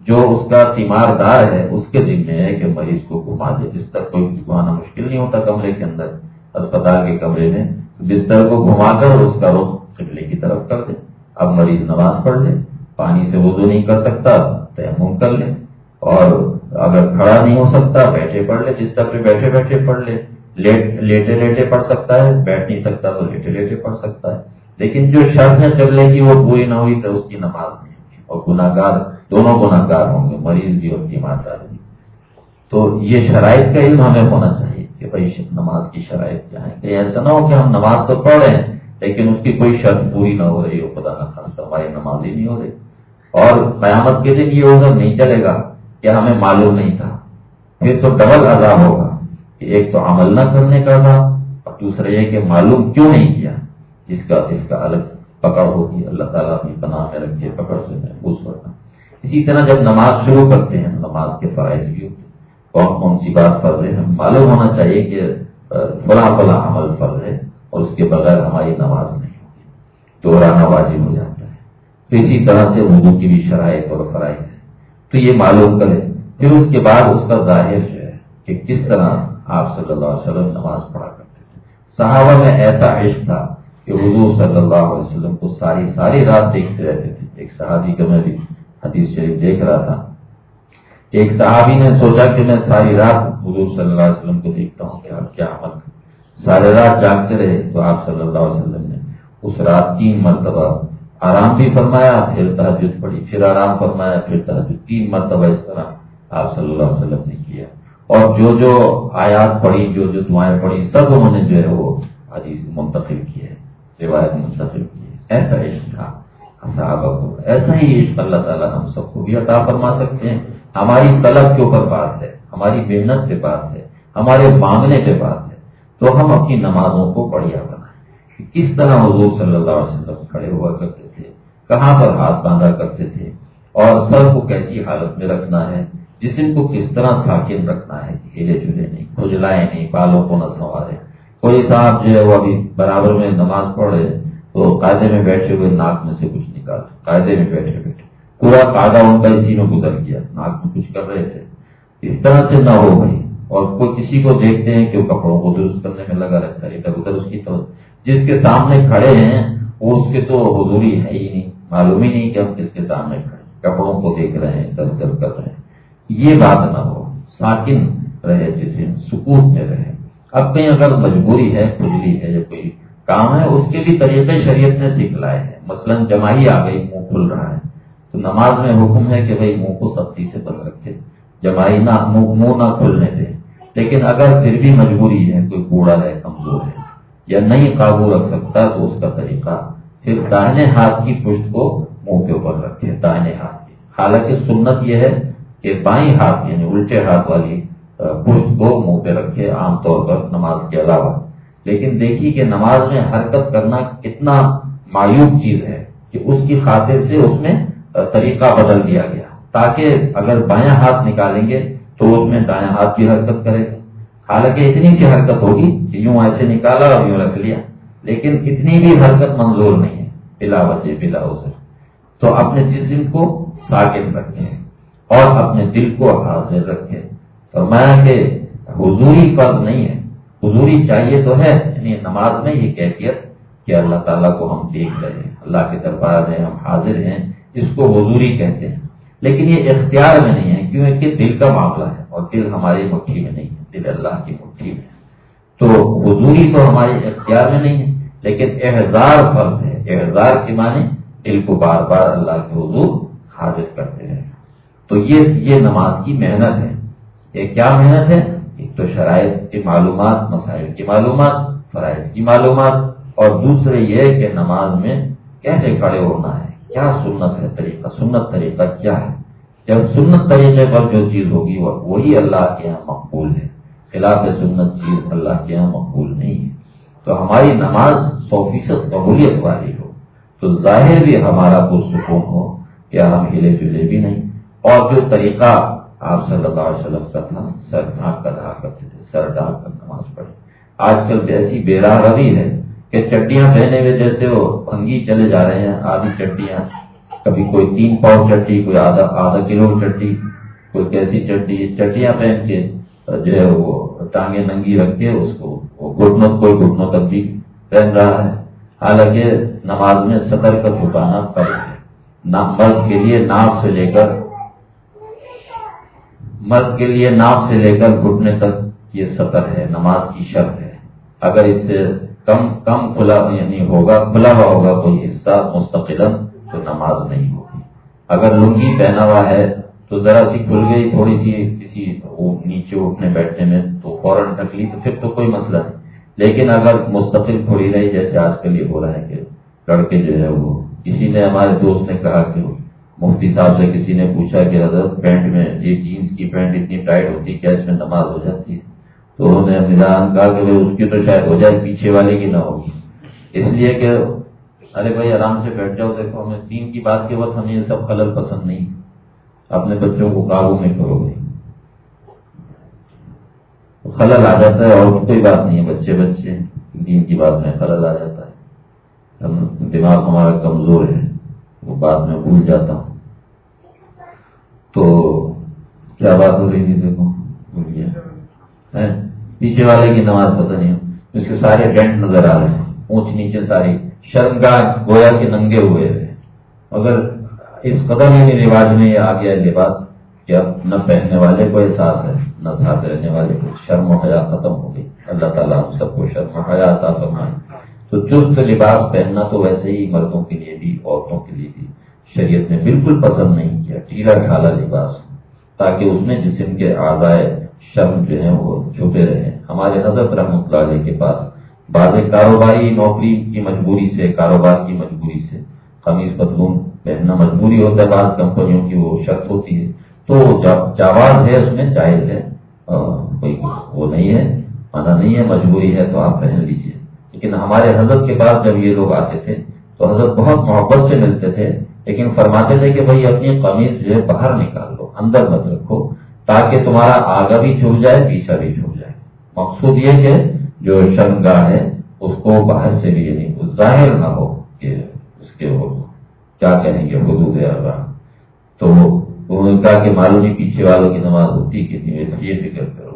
A: جو اس کا تیماردار ہے اس کے ذمہ ہے کہ مریض کو گھما دے. بستر کو گھمانا مشکل نہیں ہوتا کمرے کے اندر، اسپتال کے کمرے میں بستر کو گھما کر اس کا رخ قبلے کی طرف کر دے. اب مریض نماز پڑھ لے، پانی سے وضو نہیں کر سکتا تیمم کر لے، اور اگر کھڑا نہیں ہو سکتا بیٹھے پڑھ لے، بستر پہ بیٹھے بیٹھے پڑھ لے، لیٹ لیٹے لیٹے پڑھ سکتا ہے، بیٹھ نہیں سکتا تو لیٹے لیٹے پڑھ سکتا ہے. لیکن جو شرط ہے قبلے کی وہ پوری نہ ہوئی تو اس کی نماز نہیں ہوگی، اور گناہ گار دونوں گناہ گار ہوں گے، مریض بھی اور تیماردار بھی. تو یہ شرائط کا علم ہمیں ہونا چاہیے کہ بھائی نماز کی شرائط کیا ہے، کہ ایسا نہ ہو کہ ہم نماز تو پڑھ رہے ہیں لیکن اس کی کوئی شرط پوری نہ ہو رہی ہو، خدا نہ خاصہ ہماری نماز ہی نہیں ہو رہی. اور قیامت کے دن یہ عذر نہیں چلے گا کہ ہمیں معلوم نہیں تھا، پھر تو ڈبل عذاب ہوگا کہ ایک تو عمل نہ کرنے کا عذاب، اور دوسرا یہ کہ معلوم کیوں نہیں کیا، اس کا اس کا الگ پکڑ ہوگی. اللہ تعالیٰ اپنی پناہ میں رکھے، پکڑ سے محفوظ کرنا. اسی طرح جب نماز شروع کرتے ہیں نماز کے فرائض بھی ہوتے ہیں، کون کون سی بات فرض ہے، ہم معلوم ہونا چاہیے کہ فلاں فلاں عمل فرض ہے اور اس کے بغیر ہماری نماز نہیں ہوگی، دوہرانا واجب ہو جاتا ہے. تو اسی طرح سے وضو کی بھی شرائط اور فرائض ہے، تو یہ معلوم کرے. پھر اس کے بعد اس کا ظاہر جو ہے کہ کس طرح آپ صلی اللہ علیہ وسلم نماز پڑھا کرتے تھے. صحابہ میں ایسا عشق تھا کہ حضور صلی اللہ علیہ وسلم کو ساری ساری رات دیکھتے رہتے تھے. ایک صحابی کا میں بھی حدیث شریف دیکھ رہا تھا، ایک صحابی نے سوچا کہ میں ساری رات حضور صلی اللہ علیہ وسلم کو دیکھتا ہوں کہ آپ کیا عمل کریں. سارے رات جاگتے رہے تو آپ صلی اللہ علیہ وسلم نے اس رات تین مرتبہ آرام بھی فرمایا، پھر تہجد پڑھی، پھر آرام فرمایا، پھر تہجد، تین مرتبہ اس طرح آپ صلی اللہ علیہ وسلم نے کیا. اور جو جو آیات پڑھی، جو جو دعائیں پڑھی، سب انہوں نے جو ہے وہ حدیث منتقل کی ہے، روایت منتقل کی ہے. ایسا عشق تھا صحابہ کو. ایسا ہی عشق اللہ تعالیٰ ہم سب کو بھی عطا فرما سکتے ہیں. ہماری طلب کے اوپر بات ہے، ہماری محنت پہ بات ہے، ہمارے مانگنے پہ بات ہے. تو ہم اپنی نمازوں کو بڑھیا بنائیں. کس طرح حضور صلی اللہ علیہ وسلم کھڑے ہوا کرتے تھے، کہاں پر ہاتھ باندھا کرتے تھے، اور سر کو کیسی حالت میں رکھنا ہے، جسم کو کس طرح ساکن رکھنا ہے، ہلے جلے نہیں، کھجلائے نہیں، بالوں کو نہ سنوارے. کوئی صاحب جو ہے وہ ابھی برابر میں نماز پڑھ رہے تو قاعدے میں بیٹھے ہوئے ناک میں سے کچھ نکال، قاعدے میں بیٹھے بیٹھے پورا قاعدہ ان کا اسی میں گزر گیا، ناک میں کچھ کر رہے تھے. اس طرح سے نہ ہو بھائی. اور کوئی کسی کو دیکھتے ہیں کہ وہ کپڑوں کو درست کرنے میں لگا رہتا ہے، ادھر ادھر اس کی تو جس کے سامنے کھڑے ہیں وہ اس کے تو حضوری ہے ہی نہیں، معلوم ہی نہیں کہ ہم کس کے سامنے کھڑے، کپڑوں کو دیکھ رہے ہیں، ادھر ادھر کر رہے ہیں. یہ بات نہ ہو، ساکن رہے جسم، سکون میں رہے. اب کہیں اگر مجبوری ہے، کھجلی ہے یا کوئی کام ہے، اس کے بھی طریقے شریعت نے سکھلائے ہیں. مثلاً جمائی آ گئی، منہ کھل رہا ہے تو نماز میں حکم ہے کہ بھائی منہ کو سختی سے بند رکھے، جمائی نہ منہ نہ کھلنے دے. لیکن اگر پھر بھی مجبوری ہے، کوئی بوڑھا ہے، کمزور ہے یا نہیں قابو رکھ سکتا، تو اس کا طریقہ پھر داہنے ہاتھ کی پشت کو منہ کے اوپر رکھے، داہنے ہاتھ کی. حالانکہ سنت یہ ہے کہ بائیں ہاتھ یعنی الٹے ہاتھ والی پشت کو منہ پہ رکھے عام طور پر نماز کے علاوہ. لیکن دیکھیے کہ نماز میں حرکت کرنا کتنا معیوب چیز ہے کہ اس کی خاطر سے اس میں طریقہ بدل دیا گیا، تاکہ اگر بایاں ہاتھ نکالیں گے تو اس میں دایاں ہاتھ بھی حرکت کرے گا. حالانکہ اتنی سی حرکت ہوگی کہ یوں ایسے نکالا اور یوں رکھ لیا، لیکن اتنی بھی حرکت منظور نہیں ہے بلا وجہ بلا عذر. تو اپنے جسم کو ساکن رکھیں اور اپنے دل کو حاضر رکھیں. فرمایا کہ حضوری فرض نہیں ہے، حضوری چاہیے تو ہے، یعنی نماز میں یہ کیفیت کہ اللہ تعالیٰ کو ہم دیکھ رہے ہیں، اللہ کے دربار میں ہم حاضر ہیں، اس کو حضوری کہتے ہیں. لیکن یہ اختیار میں نہیں ہے، کیونکہ دل کا معاملہ ہے اور دل ہماری مٹھی میں نہیں ہے، دل اللہ کی مٹھی میں ہے. تو حضوری تو ہمارے اختیار میں نہیں ہے، لیکن احضار فرض ہے. احضار کے معنی دل کو بار بار اللہ کے حضور حاضر کرتے ہیں. تو یہ یہ نماز کی محنت ہے. یہ کیا محنت ہے؟ ایک تو شرائط کی معلومات، مسائل کی معلومات، فرائض کی معلومات، اور دوسرے یہ کہ نماز میں کیسے کھڑے ہونا ہے، کیا سنت ہے طریقہ، سنت طریقہ کیا ہے. جب سنت طریقے پر جو چیز ہوگی وہی اللہ کے یہاں مقبول ہے، خلاف سنت چیز اللہ کے یہاں مقبول نہیں ہے. تو ہماری نماز سو فیصد قبولیت والی ہو تو ظاہر بھی ہمارا پرسکون ہو کہ ہم ہلے جلے بھی نہیں. اور جو طریقہ آپ صلی اللہ علیہ وسلم کا تھا، سر ڈھانک کر رہا کرتے تھے، سر ڈھانک کر نماز پڑھے. آج کل ایسی بے راہ روی ہے کہ چڈیاں پہنے ہوئے جیسے وہ بھنگی چلے جا رہے ہیں، آدھی چڈیاں کبھی کوئی تین پاؤ چٹی، کوئی آدھا آدھا کلو چٹی، کوئی کیسی چٹی، چٹیاں پہن کے جو ہے وہ ٹانگیں ننگی رکھ کے اس کو گھٹنوں کوئی گھٹنوں تک بھی پہن رہا ہے. حالانکہ نماز میں سطر کا چھپانا فرض ہے. مرد کے لیے ناف سے لے کر مرد کے لیے ناف سے لے کر گھٹنے تک یہ سطر ہے، نماز کی شرط ہے. اگر اس سے کم کم کھلا یعنی ہوگا کھلا ہوا ہوگا کوئی حصہ مستقلاً تو نماز نہیں ہوگی. اگر لنگی پہنا ہوا ہے تو ذرا سی کھل گئی تھوڑی سی کسی نیچے اٹھنے بیٹھنے میں تو فوراً ڈھک لی تو پھر تو کوئی مسئلہ نہیں. لیکن اگر مستقل کھلی رہی جیسے آج کل یہ ہو رہا ہے کہ لڑکے جو ہے وہ، کسی نے ہمارے دوست نے کہا کہ مفتی صاحب سے کسی نے پوچھا کہ حضرت پینٹ میں ایک جینس کی پینٹ اتنی ٹائٹ ہوتی ہے کیا اس میں نماز ہو جاتی ہے؟ تو انہوں نے نظام کہا کہ اس کی تو شاید ہو جائے پیچھے والے کی نہ ہوگی. اس لیے کہ ارے بھائی آرام سے بیٹھ جاؤ. دیکھو ہمیں دین کی بات کے وقت ہمیں یہ سب خلل پسند نہیں. اپنے بچوں کو قابو میں کرو گے خلل آ جاتا ہے اور کوئی بات نہیں ہے. بچے بچے دین کی بات میں خلل آ جاتا ہے. ہم دماغ ہمارا کمزور ہے وہ بات میں بھول جاتا ہوں. تو کیا بات ہو رہی تھی دیکھو بھول گیا. پیچھے والے کی نماز پتہ نہیں اس کے سارے ڈینٹ نظر آ رہے ہیں اونچ نیچے ساری شرمگاہ گویا کے ننگے ہوئے ہیں. اگر اس قدر ہی رواج میں یہ آ گیا لباس کہ اب نہ پہننے والے کو احساس ہے نہ ساتھ رہنے والے کو. شرم و حیا ختم ہو گئی. اللہ تعالیٰ ہم سب کو شرم و حیا عطا فرمائے. تو چست لباس پہننا تو ویسے ہی مردوں کے لیے بھی عورتوں کے لیے بھی شریعت نے بالکل پسند نہیں کیا. ٹھیلا ڈھالا لباس تاکہ اس میں جسم کے اعضائے شرم جو ہیں وہ چھپے رہیں. ہمارے حضرت رحمۃ اللہ علیہ کے پاس بعض کاروباری نوکری کی مجبوری سے کاروبار کی مجبوری سے قمیص پتلون پہننا مجبوری ہوتا ہے. بعض کمپنیوں کی وہ شرط ہوتی ہے تو جواز ہے اس میں جائز ہے کوئی وہ نہیں ہے منع نہیں ہے. مجبوری ہے تو آپ پہن لیجئے. لیکن ہمارے حضرت کے پاس جب یہ لوگ آتے تھے تو حضرت بہت محبت سے ملتے تھے لیکن فرماتے تھے کہ بھائی اپنی قمیص جو ہے باہر نکال لو اندر مت رکھو تاکہ تمہارا آگا بھی چھپ جائے پیچھا بھی چھپ جائے. مقصود یہ کہ جو شرمگاہ ہے اس کو باہر سے بھی یعنی ظاہر نہ ہو کہ اس کے وہ کیا کہیں گے حدود اربع. تو انہوں نے کہا کہ معلوم نہیں پیچھے والوں کی نماز ہوتی کہ نہیں یہ فکر کرو.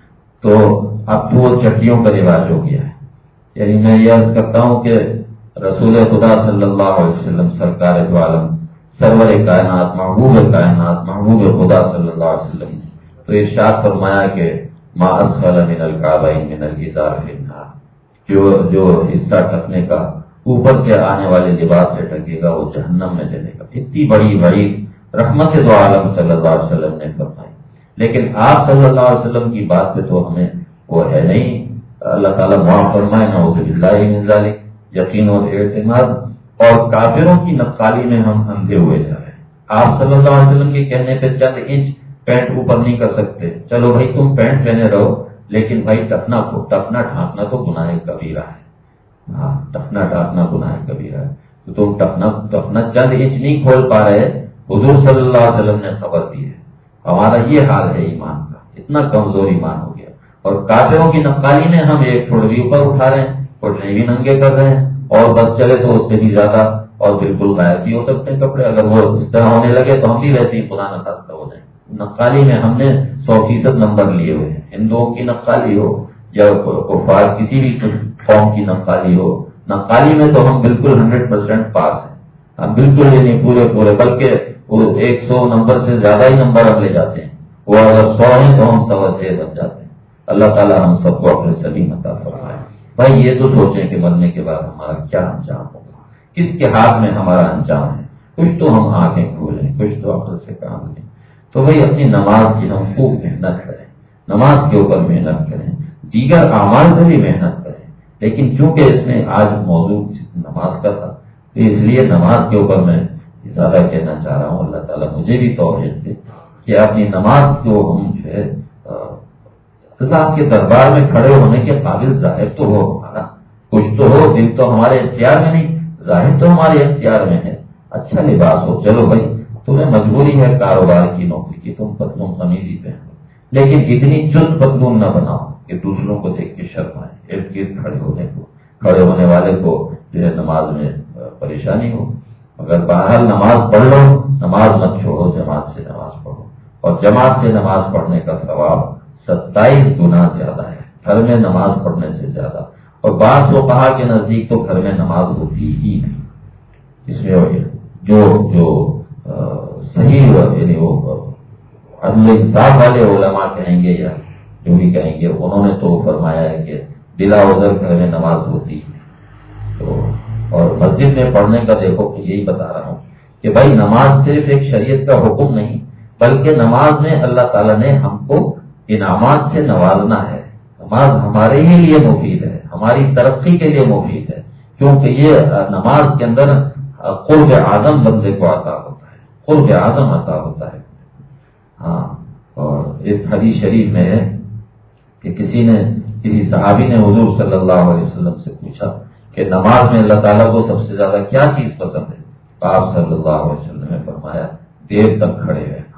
A: تو اب تو وہ چٹیوں کا رواج ہو گیا ہے. یعنی میں یہ عرض کرتا ہوں کہ رسول خدا صلی اللہ علیہ وسلم سرکار دو عالم سرور کائنات محبوب کائنات محبوب خدا صلی اللہ علیہ وسلم نے تو ارشاد فرمایا کہ ما اسفل من الکعبین من الازار فی النار. جو جو حصہ ٹکنے کا اوپر سے آنے والے لباس سے ٹکے گا وہ جہنم میں جلے گا. اتنی بڑی بڑی رحمت دو عالم صلی اللہ علیہ وسلم نے فرمائی. لیکن آپ صلی اللہ علیہ وسلم کی بات پہ تو ہمیں وہ ہے نہیں. اللہ تعالیٰ معاف فرمائے نعوذ باللہ من ذالک. یقین اور اعتماد اور کافروں کی نقالی میں ہم اندھے ہوئے جا رہے ہیں. آپ صلی اللہ علیہ وسلم کے کہنے پہ چند انچ پینٹ اوپر نہیں کر سکتے. چلو بھائی تم پینٹ پہنے رہو لیکن بھائی ٹکنا کو ٹکنا ڈھانکنا تو گناہ کبیرہ ہے. ہاں ٹکنا ڈھانکنا گناہ کبیرہ ہے. تو تم ٹکنا ٹکنا چند انچ نہیں کھول پا رہے. حضور صلی اللہ علیہ وسلم نے خبر دی ہے. ہمارا یہ حال ہے ایمان کا. اتنا کمزور ایمان ہو گیا اور کافروں کی نقالی نے ہم ایک چھوڑ بھی اوپر اٹھا رہے ہیں کوٹنے بھی ننگے کر رہے ہیں اور بس چلے تو اس سے بھی زیادہ اور بالکل غائب بھی ہو سکتے ہیں کپڑے. اگر وہ اس طرح ہونے لگے تو ہم بھی ویسے ہی خدا نخواستہ ہو جائیں. نقالی میں ہم نے سو فیصد نمبر لیے ہوئے ہیں. ہندوؤں کی نقالی ہو یا کفار کسی بھی قوم کی نقالی ہو نقالی میں تو ہم بالکل ہنڈریڈ پرسینٹ پاس ہیں. ہم بالکل یہ نہیں پورے پورے بلکہ وہ ایک سو نمبر سے زیادہ ہی نمبر ہم لے جاتے ہیں. وہ اگر سو ہیں تو ہم سوا سے بن جاتے ہیں. اللہ تعالیٰ ہم سب کو اپنے سلیم عطا فرمائے. بھائی یہ تو سوچیں کہ مرنے کے بعد ہمارا کیا انجام ہوگا, کس کے ہاتھ میں ہمارا انجام ہے. کچھ تو ہم آنکھیں کھولیں, کچھ تو عقل سے کام لیں. تو بھائی اپنی نماز کی ہم خوب محنت کریں, نماز کے اوپر محنت کریں, دیگر اعمال پہ بھی محنت کریں. لیکن چونکہ اس میں آج موضوع نماز کا تھا تو اس لیے نماز کے اوپر میں زیادہ کہنا چاہ رہا ہوں. اللہ تعالیٰ مجھے بھی توفیق دے کہ اپنی نماز کو ہم جو ہے اللہ کے دربار میں کھڑے ہونے کے قابل ظاہر تو ہو ہمارا, کچھ تو ہو. دل تو ہمارے اختیار میں نہیں, ظاہر تو ہمارے اختیار میں ہے. اچھا لباس ہو, چلو بھائی تمہیں مجبوری ہے کاروبار کی نوکری کی تم پتلون قمیض ہی پہنو, لیکن اتنی چست پتلون نہ بناؤ کہ دوسروں کو دیکھ کے شرم آئے. ارد گرد کھڑے ہونے کو کھڑے ہونے والے کو جو ہے نماز میں پریشانی ہو. اگر بہرحال نماز پڑھ لو، نماز مت چھوڑو، جماعت سے نماز پڑھو، اور جماعت سے نماز پڑھنے کا ثواب ستائیس گنا زیادہ ہے گھر میں نماز پڑھنے سے زیادہ. اور بعض فقہا کے نزدیک تو گھر میں نماز ہوتی ہی نہیں. اس میں جو جو صحیح یعنی وہ عدل انصاف والے علماء کہیں گے یا جو بھی کہیں گے، انہوں نے تو فرمایا ہے کہ بلا عذر گھر میں نماز ہوتی ہے. تو اور مسجد میں پڑھنے کا دیکھو یہی بتا رہا ہوں کہ بھائی نماز صرف ایک شریعت کا حکم نہیں، بلکہ نماز میں اللہ تعالیٰ نے ہم کو انعامات سے نوازنا ہے. نماز ہمارے ہی لیے مفید ہے، ہماری ترقی کے لیے مفید ہے، کیونکہ یہ نماز کے اندر قرب اعظم بندے کو عطا ہوتا ہے، قرب اعظم عطا ہوتا ہے. ہاں، اور ایک حدیث شریف میں ہے کہ کسی نے کسی صحابی نے حضور صلی اللہ علیہ وسلم سے پوچھا کہ نماز میں اللہ تعالیٰ کو سب سے زیادہ کیا چیز پسند ہے؟ آپ صلی اللہ علیہ وسلم نے فرمایا دیر تک کھڑے رہنا.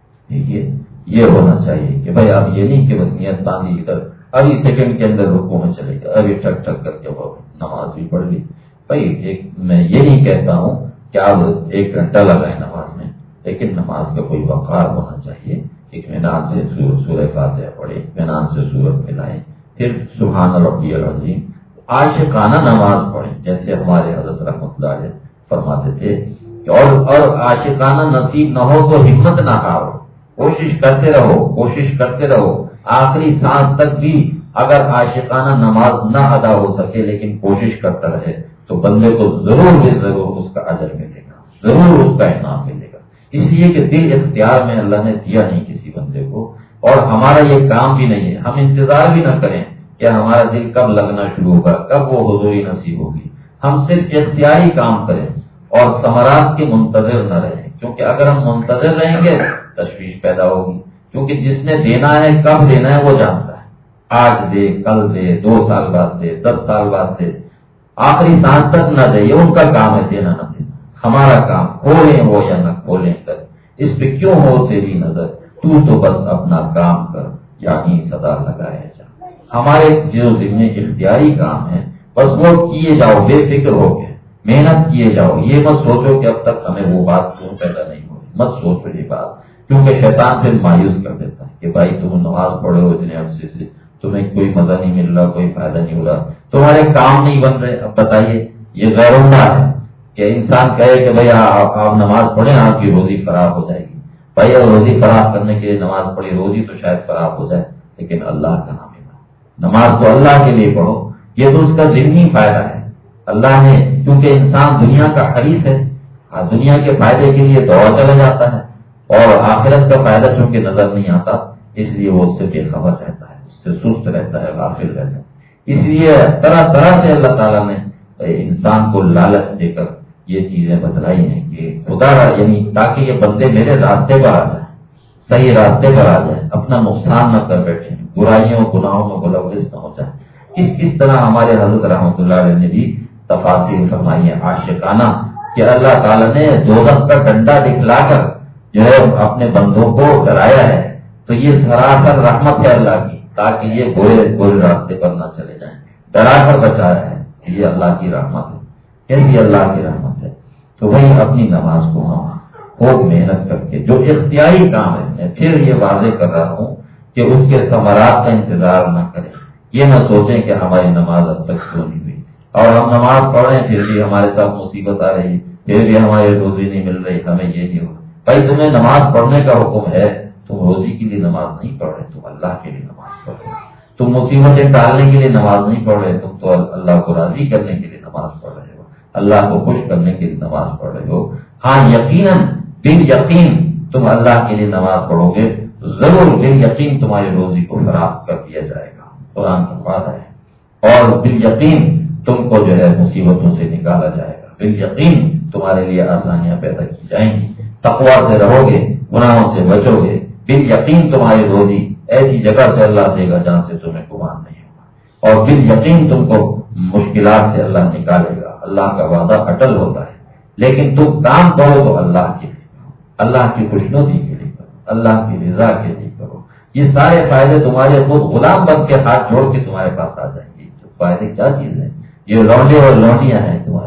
A: یہ یہ ہونا چاہیے کہ بھائی آپ یہ نہیں کہ بس نیت باندھی ادھر ابھی سیکنڈ کے اندر رکوع میں چلے گئے، ابھی ٹھک ٹھک کر کے وہ نماز بھی پڑھ لی. بھائی ایک میں یہ نہیں کہتا ہوں کہ آپ ایک گھنٹہ لگائیں نماز میں، لیکن نماز کا کوئی وقار ہونا چاہیے. اطمینان سے سورہ فاتحہ پڑھیں، اطمینان سے سورت ملائیں، پھر سبحان ربی العظیم. عاشقانہ نماز پڑھیں جیسے ہمارے حضرت رحمۃ اللہ علیہ فرماتے تھے. اور اور عاشقانہ نصیب نہ ہو تو ہمت نہ ہارو، کوشش کرتے رہو، کوشش کرتے رہو. آخری سانس تک بھی اگر عاشقانہ نماز نہ ادا ہو سکے لیکن کوشش کرتا رہے تو بندے کو ضرور بے ضرور اس کا اجر ملے گا، ضرور اس کا انعام ملے گا. اس لیے کہ دل اختیار میں اللہ نے دیا نہیں کسی بندے کو، اور ہمارا یہ کام بھی نہیں ہے. ہم انتظار بھی نہ کریں کہ ہمارا دل کب لگنا شروع ہوگا، کب وہ حضوری نصیب ہوگی. ہم صرف اختیاری کام کریں اور ثمرات کے منتظر نہ رہیں، کیونکہ اگر ہم منتظر رہیں گے تشویش پیدا ہوگی. کیونکہ جس نے دینا ہے کب دینا ہے وہ جانتا ہے. آج دے، کل دے، دو سال بعد دے، دس سال بعد دے، آخری سانس تک نہ دے. یہ ان کا کام ہے دینا نہ دینا. ہمارا کام کھولیں ہو یا نہ کھولیں کر، اس پہ کیوں ہو تیری نظر، تو تو بس اپنا کام کر یعنی صدا لگایا جا. ہمارے جو ذمہ اختیاری کام ہے بس وہ کیے جاؤ، بے فکر ہو کے محنت کیے جاؤ. یہ مت سوچو کہ اب تک ہمیں وہ بات کیوں پیدا نہیں ہوئی، مت سوچو یہ بات، کیونکہ شیطان پھر مایوس کر دیتا ہے کہ بھائی تم نماز پڑھ رہے ہو اتنے عرصے سے، تمہیں کوئی مزہ نہیں مل رہا، کوئی فائدہ نہیں ہو رہا، تمہارے کام نہیں بن رہے. اب بتائیے یہ غیر اللہ ہے کہ انسان کہے کہ بھائی آپ نماز پڑھیں آپ کی روزی خراب ہو جائے گی. بھائی اب روزی خراب کرنے کے لیے نماز پڑھی، روزی تو شاید خراب ہو جائے لیکن اللہ کا نام ہے، نماز تو اللہ کے لیے پڑھو. یہ تو اس کا ذہنی فائدہ ہے. اللہ نے کیونکہ انسان دنیا کا حریص ہے، دنیا کے فائدے کے لیے دوڑ چلا جاتا ہے، اور آخرت کا فائدہ چونکہ نظر نہیں آتا اس لیے وہ اس سے بے خبر رہتا ہے، اس سے سست رہتا ہے، غافل رہتا ہے. اس لیے طرح طرح سے اللہ تعالیٰ نے انسان کو لالچ دے کر یہ چیزیں بتلائی ہیں کہ خدا یعنی تاکہ یہ بندے میرے راستے پر آ جائیں، صحیح راستے پر آ جائیں، اپنا نقصان نہ کر بیٹھے، برائیوں گناہوں میں ملوث نہ ہو جائیں. کس کس طرح ہمارے حضرت رحمۃ اللہ علیہ نے بھی تفاصیل فرمائی ہے عاشقانہ کہ اللہ تعالیٰ نے دوزخ کا ڈنڈا دکھلا کر جو ہے اپنے بندوں کو ڈرایا ہے. تو یہ سراسر رحمت ہے اللہ کی، تاکہ یہ برے برے راستے پر نہ چلے جائیں، ڈرا کر بچایا ہے. یہ اللہ کی رحمت ہے، کیسی اللہ کی رحمت ہے. تو وہی اپنی نماز کو ہم خوب محنت کر کے جو اختیاری کام ہے، میں پھر یہ واضح کر رہا ہوں کہ اس کے ثمرات کا انتظار نہ کریں. یہ نہ سوچیں کہ ہماری نماز اب تک کیوں نہیں ہوئی، اور ہم نماز پڑھ رہے ہیں پھر بھی ہمارے ساتھ مصیبت آ رہی ہے، پھر بھی ہماری روزی نہیں مل رہی، ہمیں یہ نہیں ہو. بھائی تمہیں نماز پڑھنے کا حکم ہے، تم روزی کے لیے نماز نہیں پڑھ رہے، تم اللہ کے لیے نماز پڑھ رہے. تم مصیبتیں ٹالنے کے لیے نماز نہیں پڑھ رہے، تم تو اللہ کو راضی کرنے کے لیے نماز پڑھ رہے ہو، اللہ کو خوش کرنے کے لیے نماز پڑھ رہے ہو. ہاں یقیناً بال یقین تم اللہ کے لیے نماز پڑھو گے تو ضرور بال یقین تمہاری روزی کو فراہم کر دیا جائے گا، قرآن کا وعدہ ہے. اور بال یقین تم کو جو ہے مصیبتوں سے نکالا جائے گا، بال یقین تمہارے لیے آسانیاں پیدا کی جائیں گی. تقویٰ سے رہو گے، گناہوں سے بچو گے، بال یقین تمہاری روزی ایسی جگہ سے اللہ دے گا جہاں سے تمہیں گمان نہیں ہوگا، اور بال یقین تم کو مشکلات سے اللہ نکالے گا. اللہ کا وعدہ اٹل ہوتا ہے، لیکن تم کام کرو تو اللہ کے لیے کرو، اللہ کی خوشنودی کے لیے کرو، اللہ کی رضا کے لیے کرو. یہ سارے فائدے تمہارے خود غلام بن کے ہاتھ جوڑ کے تمہارے پاس آ جائیں گے. فائدے کیا چیز ہے، یہ لونڈے اور لونڈیاں ہیں تمہارے،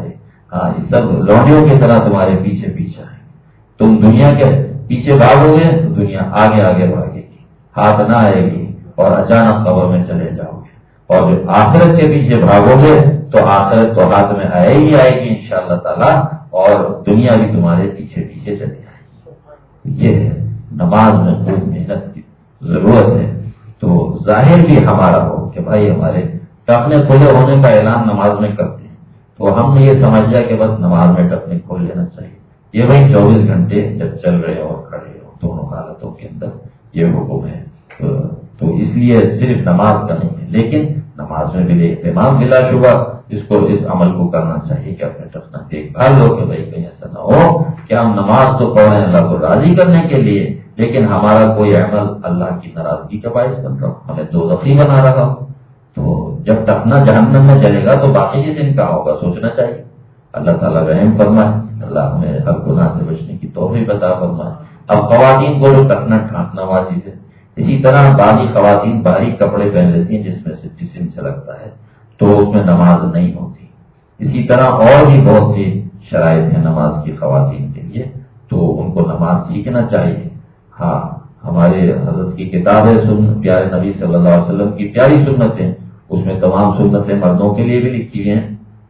A: ہاں یہ سب لوڈیوں کی طرح تمہارے پیچھے پیچھے ہیں. تم دنیا کے پیچھے بھاگو گے تو دنیا آگے آگے بھاگے گی، ہاتھ نہ آئے گی اور اچانک قبر میں چلے جاؤ گے. اور جو آخرت کے پیچھے بھاگو گے تو آخرت تو ہاتھ میں آئے ہی آئے گی انشاءاللہ تعالیٰ، اور دنیا بھی تمہارے پیچھے پیچھے چلے جائے گی. یہ ہے نماز میں خوب محنت کی ضرورت ہے. تو ظاہر بھی ہمارا ہو کہ بھائی ہمارے ٹخنے کھلے ہونے کا اعلان نماز میں کرتے ہیں، تو ہم نے یہ سمجھ لیا کہ بس نماز میں ٹخنے کھول لینا چاہیے. یہ بھائی چوبیس گھنٹے جب چل رہے اور کھڑے ہو دونوں حالتوں کے اندر یہ حکم ہے. تو اس لیے صرف نماز کا نہیں ہے، لیکن نماز میں بھی اہتمام بلا شبہ اس کو اس عمل کو کرنا چاہیے کہ اپنے ٹخنا دیکھ بھال لو کہ بھائی کہیں ایسا نہ ہو کہ ہم نماز تو پڑھ رہے ہیں اللہ کو راضی کرنے کے لیے، لیکن ہمارا کوئی عمل اللہ کی ناراضگی کا باعث بن رہا ہو، ہمیں دوزخی بنا رہا ہو. تو جب ٹخنا جہنم میں جلے گا تو باقی جسم کا ہوگا سوچنا چاہیے. اللہ تعالیٰ رحم فرمائے، اللہ ہمیں ہر گناہ سے بچنے کی توفیق عطا فرمائے. اب خواتین کو جو ٹخنا ڈھانکنا واجب ہے، اسی طرح باقی خواتین باریک کپڑے پہن لیتی ہیں جس میں سے جسم جھلکتا ہے تو اس میں نماز نہیں ہوتی. اسی طرح اور بھی بہت سی شرائط ہیں نماز کی خواتین کے لیے، تو ان کو نماز سیکھنا چاہیے. ہاں ہمارے حضرت کی کتاب ہے سن پیارے نبی صلی اللہ علیہ وسلم کی پیاری سنتیں، اس میں تمام سنتیں مردوں کے لیے بھی لکھی ہوئی ہیں.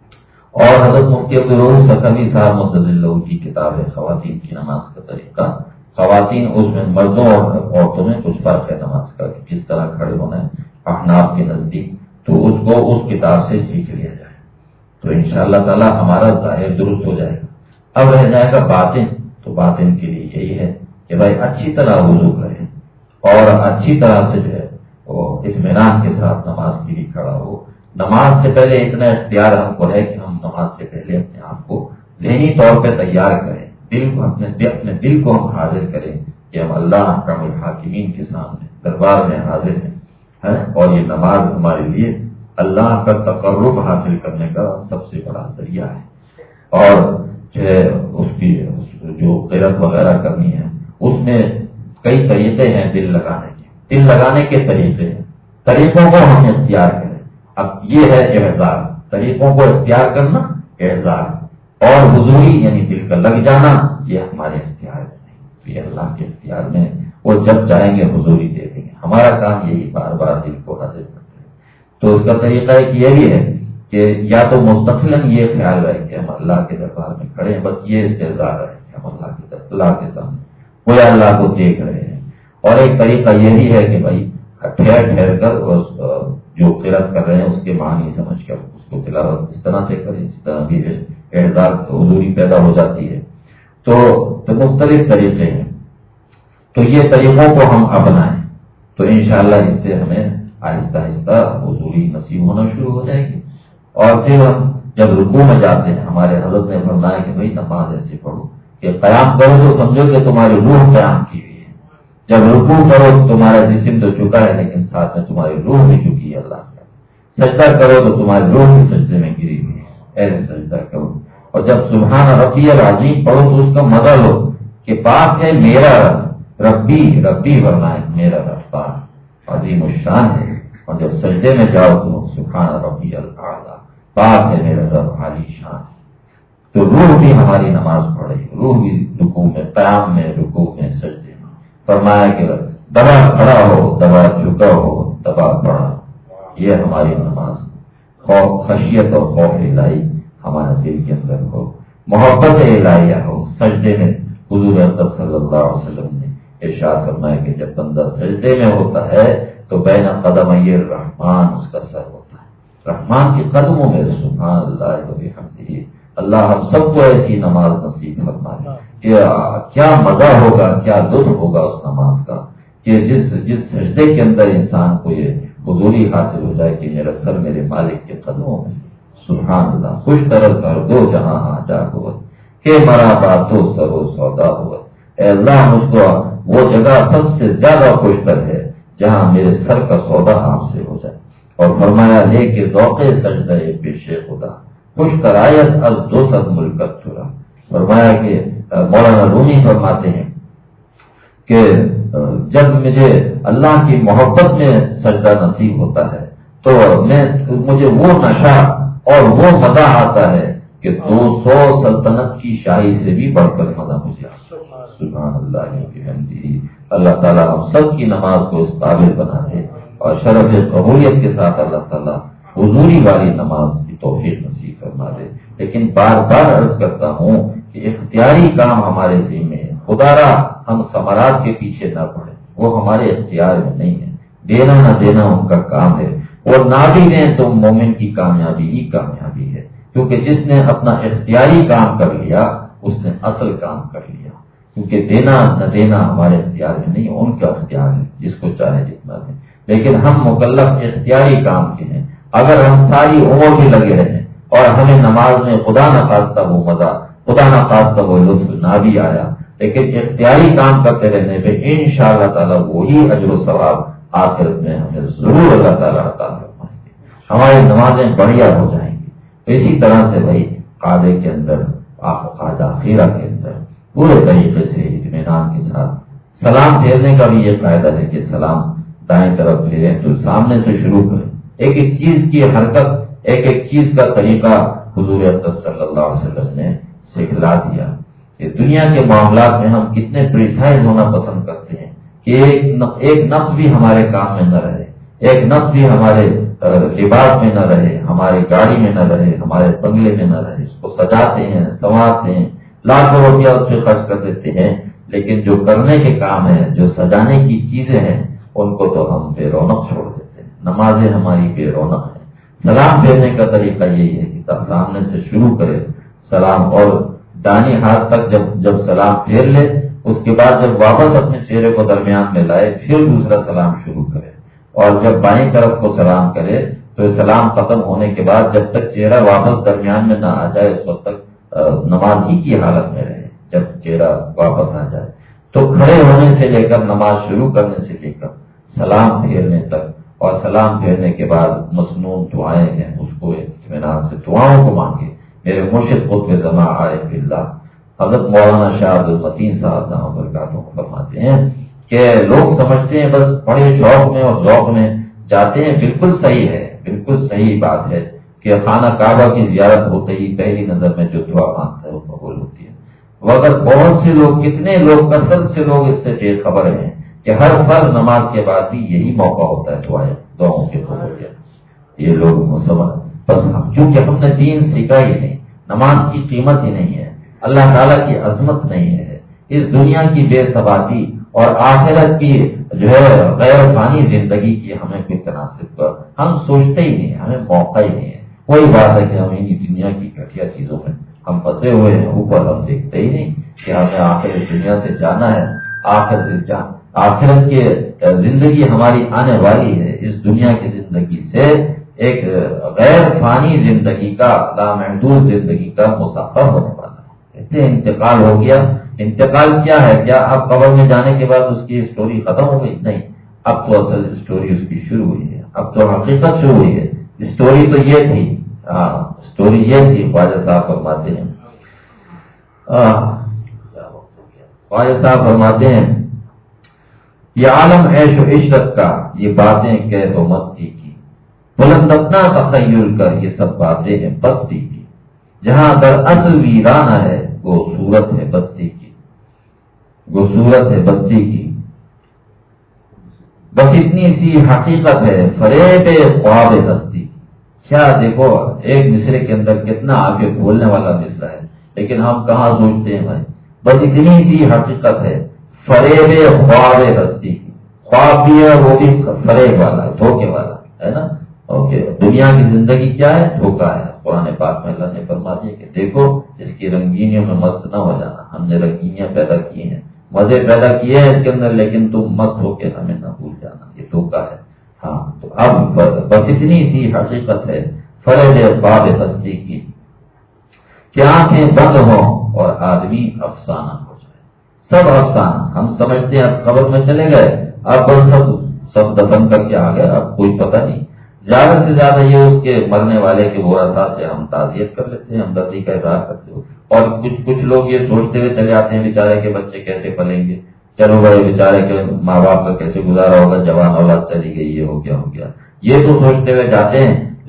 A: اور حضرت مفتی عبدالروح سکھوی صاحب مدد اللہ کی کتاب ہے خواتین کی نماز کا طریقہ. خواتین اس میں مردوں اور عورتوں میں کچھ فرق ہے نماز کا کہ کس طرح کھڑے ہونا ہے احناف کے نزدیک، تو اس کو اس کتاب سے سیکھ لیا جائے تو انشاءاللہ تعالی ہمارا ظاہر درست ہو جائے گا. اب رہ جائے گا باطن، تو باطن کے لیے یہی ہے کہ بھائی اچھی طرح وضو کریں اور اچھی طرح سے جو ہے وہ اطمینان کے ساتھ نماز کے لیے کھڑا ہو. نماز سے پہلے اتنا اختیار ہم کو ہے کہ ہم نماز سے پہلے اپنے آپ کو ذہنی طور پہ تیار کریں، دل کو اپنے دل اپنے دل کو ہم حاضر کریں کہ ہم اللہ احکام الحاکمین کے سامنے دربار میں حاضر ہیں، اور یہ نماز ہمارے لیے اللہ کا تقرب حاصل کرنے کا سب سے بڑا ذریعہ ہے. اور جو ہے اس کی جو قرات وغیرہ کرنی ہے اس میں کئی طریقے ہیں دل لگانے کے، دل لگانے کے طریقے ہیں، طریقوں کو ہم اختیار کریں. اب یہ ہے احضار، طریقوں کو اختیار کرنا احضار، اور حضوری یعنی دل کا لگ جانا یہ ہمارے اختیار میں نہیں، یہ اللہ کے اختیار میں، وہ جب چاہیں گے حضوری دے دیں گے. ہمارا کام یہی بار بار دل کو حاضر کرتے ہیں. تو اس کا طریقہ ایک یہ بھی ہے کہ یا تو مستقلاً یہ خیال رہے کہ ہم اللہ کے دربار میں کھڑے ہیں، بس یہ استحضار رہے کہ ہم اللہ کے در اللہ کے سامنے کوئی اللہ کو دیکھ رہے ہیں. اور ایک طریقہ یہی ہے کہ بھائی ٹھہر ٹھہر کر جو قرات کر رہے ہیں اس کے معنی سمجھ کر اس کو تلاوت اس طرح سے کریں جس طرح بھی احضار حضوری پیدا ہو جاتی ہے. تو, تو مختلف طریقے ہیں، تو یہ طریقوں کو ہم اپنائیں تو انشاءاللہ اس سے ہمیں آہستہ آہستہ حضوری نصیب ہونا شروع ہو جائے گی. اور پھر ہم جب رکوع میں جاتے ہیں، ہمارے حضرت نے فرمایا کہ بھائی نماز ایسے پڑھو کہ قیام کرو تو سمجھو کہ تمہاری روح قیام کی ہوئی ہے. جب رکوع کرو تو تمہارا جسم تو چکا ہے لیکن ساتھ میں تمہاری روح بھی چکی ہے اللہ کا. سجدہ کرو تو تمہاری روح بھی سجدے میں گری ہوئی ہے، ایسے سجدہ کرو. اور جب سبحان ربی العظیم پڑھو تو اس کا مزہ لو کہ پاک ہے میرا رب، ربی ربی فرمائے میرا رب پاک عظیم الشان ہے. اور جب سجدے میں جاؤ تو سبحان ربی الاعلیٰ، پاک ہے میرا رب عالی شان. تو روح بھی ہماری نماز پڑھے، روح بھی رکوع میں قیام میں رکوع میں سجدے میں. فرمایا کہ دبا کھڑا ہو، دبا جھکا ہو، دبا پڑا، یہ ہماری نماز. خوف خشیت اور خوف الہی ہمارے دل کے اندر ہو، محبت الہیہ ہو. سجدے میں حضور اقدس صلی اللہ علیہ وسلم نے ارشاد فرمایا کہ جب بندہ سجدے میں ہوتا ہے تو بین قدمی الرحمن اس کا سر ہوتا ہے، رحمان کے قدموں میں. سبحان اللہ و بحمدہ. اللہ ہم سب کو ایسی نماز نصیب فرمائے کہ کیا مزہ ہوگا، کیا لطف ہوگا اس نماز کا کہ جس جس سجدے کے اندر انسان کو یہ حضوری حاصل ہو جائے کہ میرا سر میرے مالک کے قدموں میں. سبحان اللہ. خوش طرز کر دو جہاں آجا ہوت کہ مرا باتو سرو سودا ہوت. اے اللہ مجھ کو وہ جگہ سب سے زیادہ خوش تر ہے جہاں میرے سر کا سودا آپ سے ہو جائے. اور فرمایا لے کے ذوق سجدہ پیش خدا خوش کرایت از دو صد ملکت چرا. فرمایا کہ مولانا رومی فرماتے ہیں کہ جب مجھے اللہ کی محبت میں سجدہ نصیب ہوتا ہے تو میں مجھے وہ نشہ اور وہ مزہ آتا ہے کہ دو سو سلطنت کی شاہی سے بھی بڑھ کر مزہ مجھے سبحان اللہ بحمدہ۔ اللہ تعالیٰ ہم سب کی نماز کو اس قابل بنا دے اور شرف قبولیت کے ساتھ اللہ تعالیٰ حضوری والی نماز کی توفیق نصیب فرما دے۔ لیکن بار بار عرض کرتا ہوں کہ اختیاری کام ہمارے ذمہ ہے، خدا را ہم ثمرات کے پیچھے نہ پڑے، وہ ہمارے اختیار میں نہیں ہے، دینا نہ دینا ان کا کام ہے، اور نہ بھی دیں تو مومن کی کامیابی ہی کامیابی ہے، کیونکہ جس نے اپنا اختیاری کام کر لیا اس نے اصل کام کر لیا، کیونکہ دینا نہ دینا ہمارے اختیار میں نہیں، ان کا اختیار ہے، جس کو چاہے جتنا دیں، لیکن ہم مکلف اختیاری کام کے ہیں۔ اگر ہم ساری عمر بھی لگے رہے اور ہمیں نماز میں خدا نخواستہ وہ مزہ، خدا نخواستہ وہ لطف نہ بھی آیا، لیکن اختیاری کام کرتے رہنے پہ انشاءاللہ تعالیٰ وہی اجر و ثواب آخرت میں ہمیں ضرور اللہ تعالیٰ عطا فرمائیں گے، ہماری نمازیں بڑھیا ہو جائیں گی۔ تو اسی طرح سے بھائی قاعدے کے اندر، قاعدہ خیرہ کے اندر پورے طریقے سے اطمینان کے ساتھ سلام پھیرنے کا بھی یہ فائدہ ہے کہ سلام دائیں طرف پھیریں تو سامنے سے شروع کریں، ایک ایک چیز کی حرکت، ایک ایک چیز کا طریقہ حضور اقدس صلی اللہ علیہ وسلم نے سکھلا دیا۔ کہ دنیا کے معاملات میں ہم کتنے پریسائز ہونا پسند کرتے ہیں کہ ایک نفس بھی ہمارے کام میں نہ رہے، ایک نفس بھی ہمارے لباس میں نہ رہے، ہماری گاڑی میں نہ رہے، ہمارے بنگلے میں نہ رہے، اس کو سجاتے ہیں، سنوارتے ہیں، لاکھوں روپیہ اس پہ خرچ کر دیتے ہیں، لیکن جو کرنے کے کام ہے، جو سجانے کی چیزیں ہیں، ان کو تو ہم بے رونق چھوڑ دیتے ہیں۔ نمازیں ہماری بے رونق ہیں۔ سلام پھیرنے کا طریقہ یہی ہے کہ سامنے سے شروع کرے سلام، اور دانی ہاتھ تک جب جب سلام پھیر لے، اس کے بعد جب واپس اپنے چہرے کو درمیان میں لائے پھر دوسرا سلام شروع کرے، اور جب بائیں طرف کو سلام کرے تو سلام ختم ہونے کے بعد جب تک چہرہ واپس درمیان میں نہ آ جائے اس وقت تک نماز ہی کی حالت میں رہے۔ جب چہرہ واپس آ جائے تو کھڑے ہونے سے لے کر نماز شروع کرنے سے لے کر سلام پھیرنے تک، اور سلام پھیرنے کے بعد مسنون دعائیں ہیں، اس کو اطمینان سے دعاؤں کو مانگے۔ میرے مرشد قطب زمان عارف باللہ حضرت مولانا شاہ عبد المتین صاحب دامت برکاتہ فرماتے ہیں کہ لوگ سمجھتے ہیں بس بڑے شوق میں اور ذوق میں جاتے ہیں، بالکل صحیح ہے، بالکل صحیح بات ہے کہ خانہ کعبہ کی زیارت ہوتے ہی پہلی نظر میں جو دعا مانگتا ہے وہ قبول ہوتی ہے، مگر بہت سے لوگ، کتنے لوگ، کثرت سے لوگ اس سے بے خبر ہیں کہ ہر فرض نماز کے بعد بھی یہی موقع ہوتا ہے دعائیں دعاؤں کے قبول کے۔ یہ لوگ سمجھ بس ہم چونکہ ہم نے دین سیکھا ہی نہیں، نماز کی قیمت ہی نہیں ہے، اللہ تعالیٰ کی عظمت نہیں ہے، اس دنیا کی بے ثباتی اور آخرت کی جو ہے غیر فانی زندگی کی ہمیں کوئی تناسب پر ہم سوچتے ہی نہیں، ہمیں موقع ہی نہیں ہے۔ وہی بات ہے کہ ہم انہیں دنیا کی گھٹیا چیزوں میں ہم پھنسے ہوئے ہیں، اوپر ہم دیکھتے ہی نہیں کہ ہمیں آخر دنیا سے جانا ہے، آخر سے جان آخرت کی زندگی ہماری آنے والی ہے، اس دنیا کی زندگی سے ایک غیر فانی زندگی کا، لامحدود زندگی کا مسافر ہونے والا ہے۔ اتنے انتقال ہو گیا، انتقال کیا ہے؟ کیا اب قبر میں جانے کے بعد اس کی اسٹوری ختم ہو گئی؟ نہیں، اب تو اصل اسٹوری اس کی شروع ہوئی ہے، اب تو حقیقت شروع ہوئی ہے۔ اسٹوری تو یہ تھی، ہاں اسٹوری یہ تھی۔ خواجہ صاحب فرماتے ہیں خواجہ صاحب فرماتے ہیں یہ عالم عیش و عشرت کا، یہ باتیں کیف و مستی کی، بلند اپنا تخیل کر، یہ سب باتیں ہیں بستی کی، جہاں در اصل ویرانہ ہے وہ صورت ہے بستی کی، وہ صورت ہے بستی کی، بس اتنی سی حقیقت ہے فریب خواب ہستی کی۔ کیا دیکھو ایک مصرے کے اندر کتنا آگے بولنے والا مصرا ہے، لیکن ہم کہاں سوچتے ہیں بھائی، بس اتنی سی حقیقت ہے فریب خواب ہستی کی، خواب بھی ہے وہ بھی فریب والا ہے، دھوکے والا ہے نا۔ اوکے، دنیا کی زندگی کیا ہے؟ دھوکہ ہے۔ قرآن پاک میں اللہ نے فرما دیا کہ دیکھو اس کی رنگینیوں میں مست نہ ہو جانا، ہم نے رنگینیاں پیدا کی ہیں، مزے پیدا کیے ہیں اس کے اندر، لیکن تم مست ہو کے ہمیں نہ بھول جانا، یہ دھوکہ ہے۔ ہاں تو اب بس اتنی سی حقیقت ہے فریب خواب ہستی کی کہ آنکھیں بند ہوں اور آدمی افسانہ ہو جائے، سب افسانہ۔ ہم سمجھتے ہیں اب قبر میں چلے گئے، اب سب سب دفن کر کے آ گئے، اب کوئی پتہ نہیں۔ زیادہ سے زیادہ یہ اس کے مرنے والے کے ورثاء سے ہم تعزیت کر لیتے ہیں، ہمدردی کا اظہار کرتے ہو، اور کچھ کچھ لوگ یہ سوچتے ہوئے چلے آتے ہیں بیچارے کے بچے کیسے پلیں گے، چلو بھائی بیچارے کے ماں باپ کا کیسے گزارا ہوگا، جوان اولاد چلی گئی، یہ ہو گیا ہو گیا، یہ تو سوچتے ہوئے جاتے ہیں،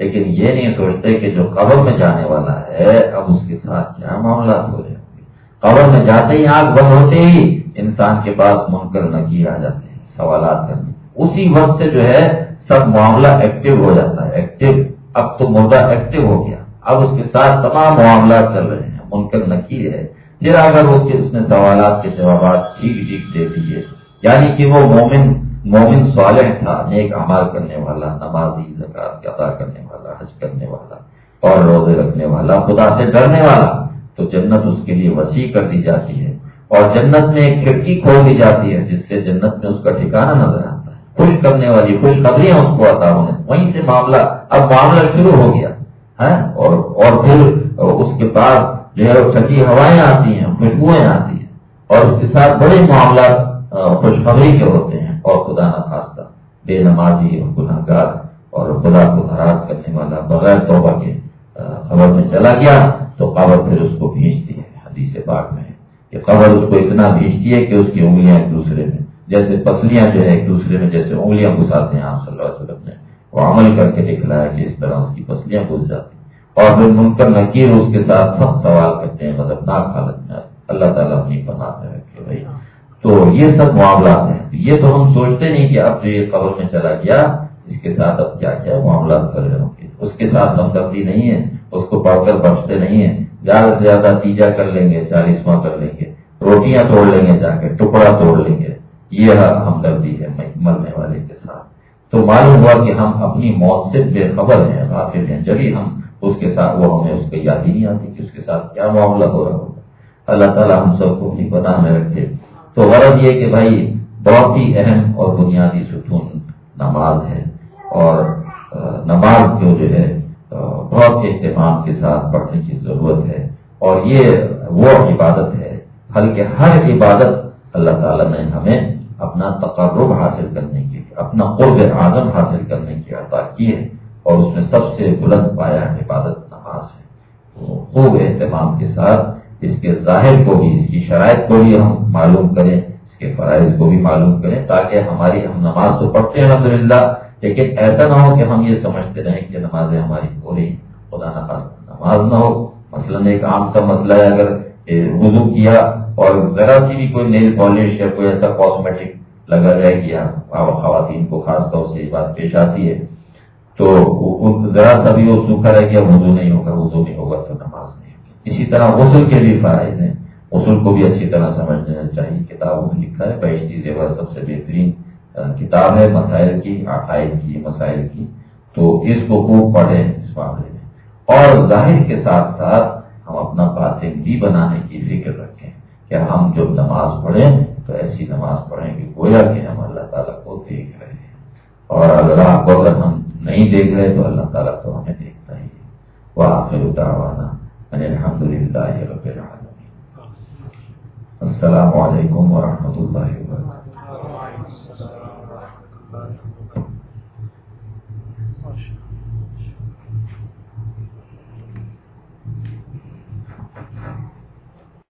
A: لیکن یہ نہیں سوچتے کہ جو قبر میں جانے والا ہے اب اس کے ساتھ کیا معاملات ہو رہے ہوں گے. قبر میں جاتے ہی آنکھ بند ہوتے ہی انسان کے پاس منکر نکیر آ جاتے ہیں سوالات کرنے. اسی وقت سے جو ہے سب معاملہ ایکٹیو ہو جاتا ہے. ایکٹیو اب تو مردہ ایکٹیو ہو گیا, اب اس کے ساتھ تمام معاملات چل رہے ہیں, منکر نکیر ہے. پھر اگر اس کے اس نے سوالات کے جوابات ٹھیک ٹھیک دے دیے, یعنی کہ وہ مومن مومن صالح تھا, نیک اعمال کرنے والا, نمازی, زکات ادا کرنے والا, حج کرنے والا اور روزے رکھنے والا, خدا سے ڈرنے والا, تو جنت اس کے لیے وسیع کر دی جاتی ہے اور جنت میں ایک کھڑکی کھول دی جاتی ہے جس سے جنت میں اس کا ٹھکانہ نظر آتا ہے. خوش کرنے والی خوشخبریاں اس کو عطا ہونے, وہیں سے معاملہ اب معاملہ شروع ہو گیا ہے. اور اور پھر اس کے پاس جو ہے ٹھنڈی ہوائیں آتی ہیں, خوشبوئیں آتی ہیں, اور اس کے ساتھ بڑے معاملات خوشخبری کے ہوتے ہیں. اور خدا نخواستہ بے نمازی اور گناہ گار اور خدا کو ناراض کرنے والا بغیر توبہ کے قبر میں چلا گیا تو قبر پھر اس کو بھیجتی ہے. حدیث پاک میں ہے کہ قبر اس کو اتنا بھیجتی ہے کہ اس کی انگلیاں ایک دوسرے میں جیسے پسلیاں جو ہے ایک دوسرے میں جیسے انگلیاں گھساتے ہیں. آپ صلی اللہ علیہ وسلم نے وہ عمل کر کے دکھلایا کہ اس طرح اس کی پسلیاں گھس جاتی ہیں. اور پھر منکر نکیر اس کے ساتھ سخت سوال کرتے ہیں مذہبناک حالت میں. اللہ تعالیٰ اپنی پناہ میں رکھے بھائی. تو یہ سب معاملات ہیں. یہ تو ہم سوچتے نہیں کہ اب جو یہ قبر میں چلا گیا اس کے ساتھ اب کیا کیا معاملات کر رہے ہوں گے. اس کے ساتھ ہمدردی نہیں ہے, اس کو پڑھ کر بخشتے نہیں ہیں. زیادہ سے زیادہ تیجا کر لیں گے, چالیسواں کر لیں گے, روٹیاں توڑ لیں گے, جا کے ٹکڑا توڑ لیں گے. یہ ہمدردی ہے مرنے والے کے ساتھ. تو معلوم ہوا کہ ہم اپنی موت سے بے خبر ہیں, غافل ہیں. جبھی ہم اس کے ساتھ وہ ہمیں اس کی یاد ہی نہیں آتی کہ اس کے ساتھ کیا معاملہ ہو رہا ہوگا. اللہ تعالیٰ ہم سب کو اپنی پناہ میں رکھے. تو غرض یہ کہ بھائی بہت ہی اہم اور بنیادی ستون نماز ہے, اور نماز کو جو ہے بہت اہتمام کے ساتھ پڑھنے کی ضرورت ہے. اور یہ وہ عبادت ہے, بلکہ ہر عبادت اللہ تعالیٰ نے ہمیں اپنا تقرب حاصل کرنے کے لیے, اپنا قرب اعظم حاصل کرنے کی عطا کی ہے, اور اس میں سب سے بلند پایا عبادت نماز ہے. تو خوب اہتمام کے ساتھ اس کے ظاہر کو بھی, اس کی شرائط کو بھی ہم معلوم کریں, اس کے فرائض کو بھی معلوم کریں, تاکہ ہماری ہم نماز تو پڑھتے ہیں الحمدللہ, لیکن ایسا نہ ہو کہ ہم یہ سمجھتے رہیں کہ نمازیں ہماری ہو رہی ہیں, خدا نخواستہ نماز نہ ہو. مثلاً ایک عام سا مسئلہ ہے, اگر وضو کیا اور ذرا سی بھی کوئی نیل پالش یا کوئی ایسا کاسمیٹک لگا رہ گیا, خواتین کو خاص طور سے یہ بات پیش آتی ہے, تو ذرا سا بھی وہ سوکھا رہ گیا, وضو نہیں ہوگا, وضو نہیں ہوگا تو نماز نہیں ہوگی. اسی طرح غسل کے بھی فرائض ہیں, غسل کو بھی اچھی طرح سمجھ لینا چاہیے. کتابوں میں لکھا ہے, بہشتی زیور سب سے بہترین کتاب ہے مسائل کی, عقائد کی, مسائل کی, تو اس کو خوب پڑھیں اس معاملے میں. اور ظاہر کے ساتھ ساتھ ہم اپنا باطن بھی بنانے کی فکر رکھیں کہ ہم جب نماز پڑھیں تو ایسی نماز پڑھیں کہ گویا کہ ہم اللہ تعالیٰ کو دیکھ رہے ہیں, اور اللہ کو اگر ہم نہیں دیکھ رہے تو اللہ تعالیٰ تو ہمیں دیکھتا ہی ہے. وآخر دعوانا ان الحمد للہ رب العالمین. السلام علیکم ورحمۃ اللہ.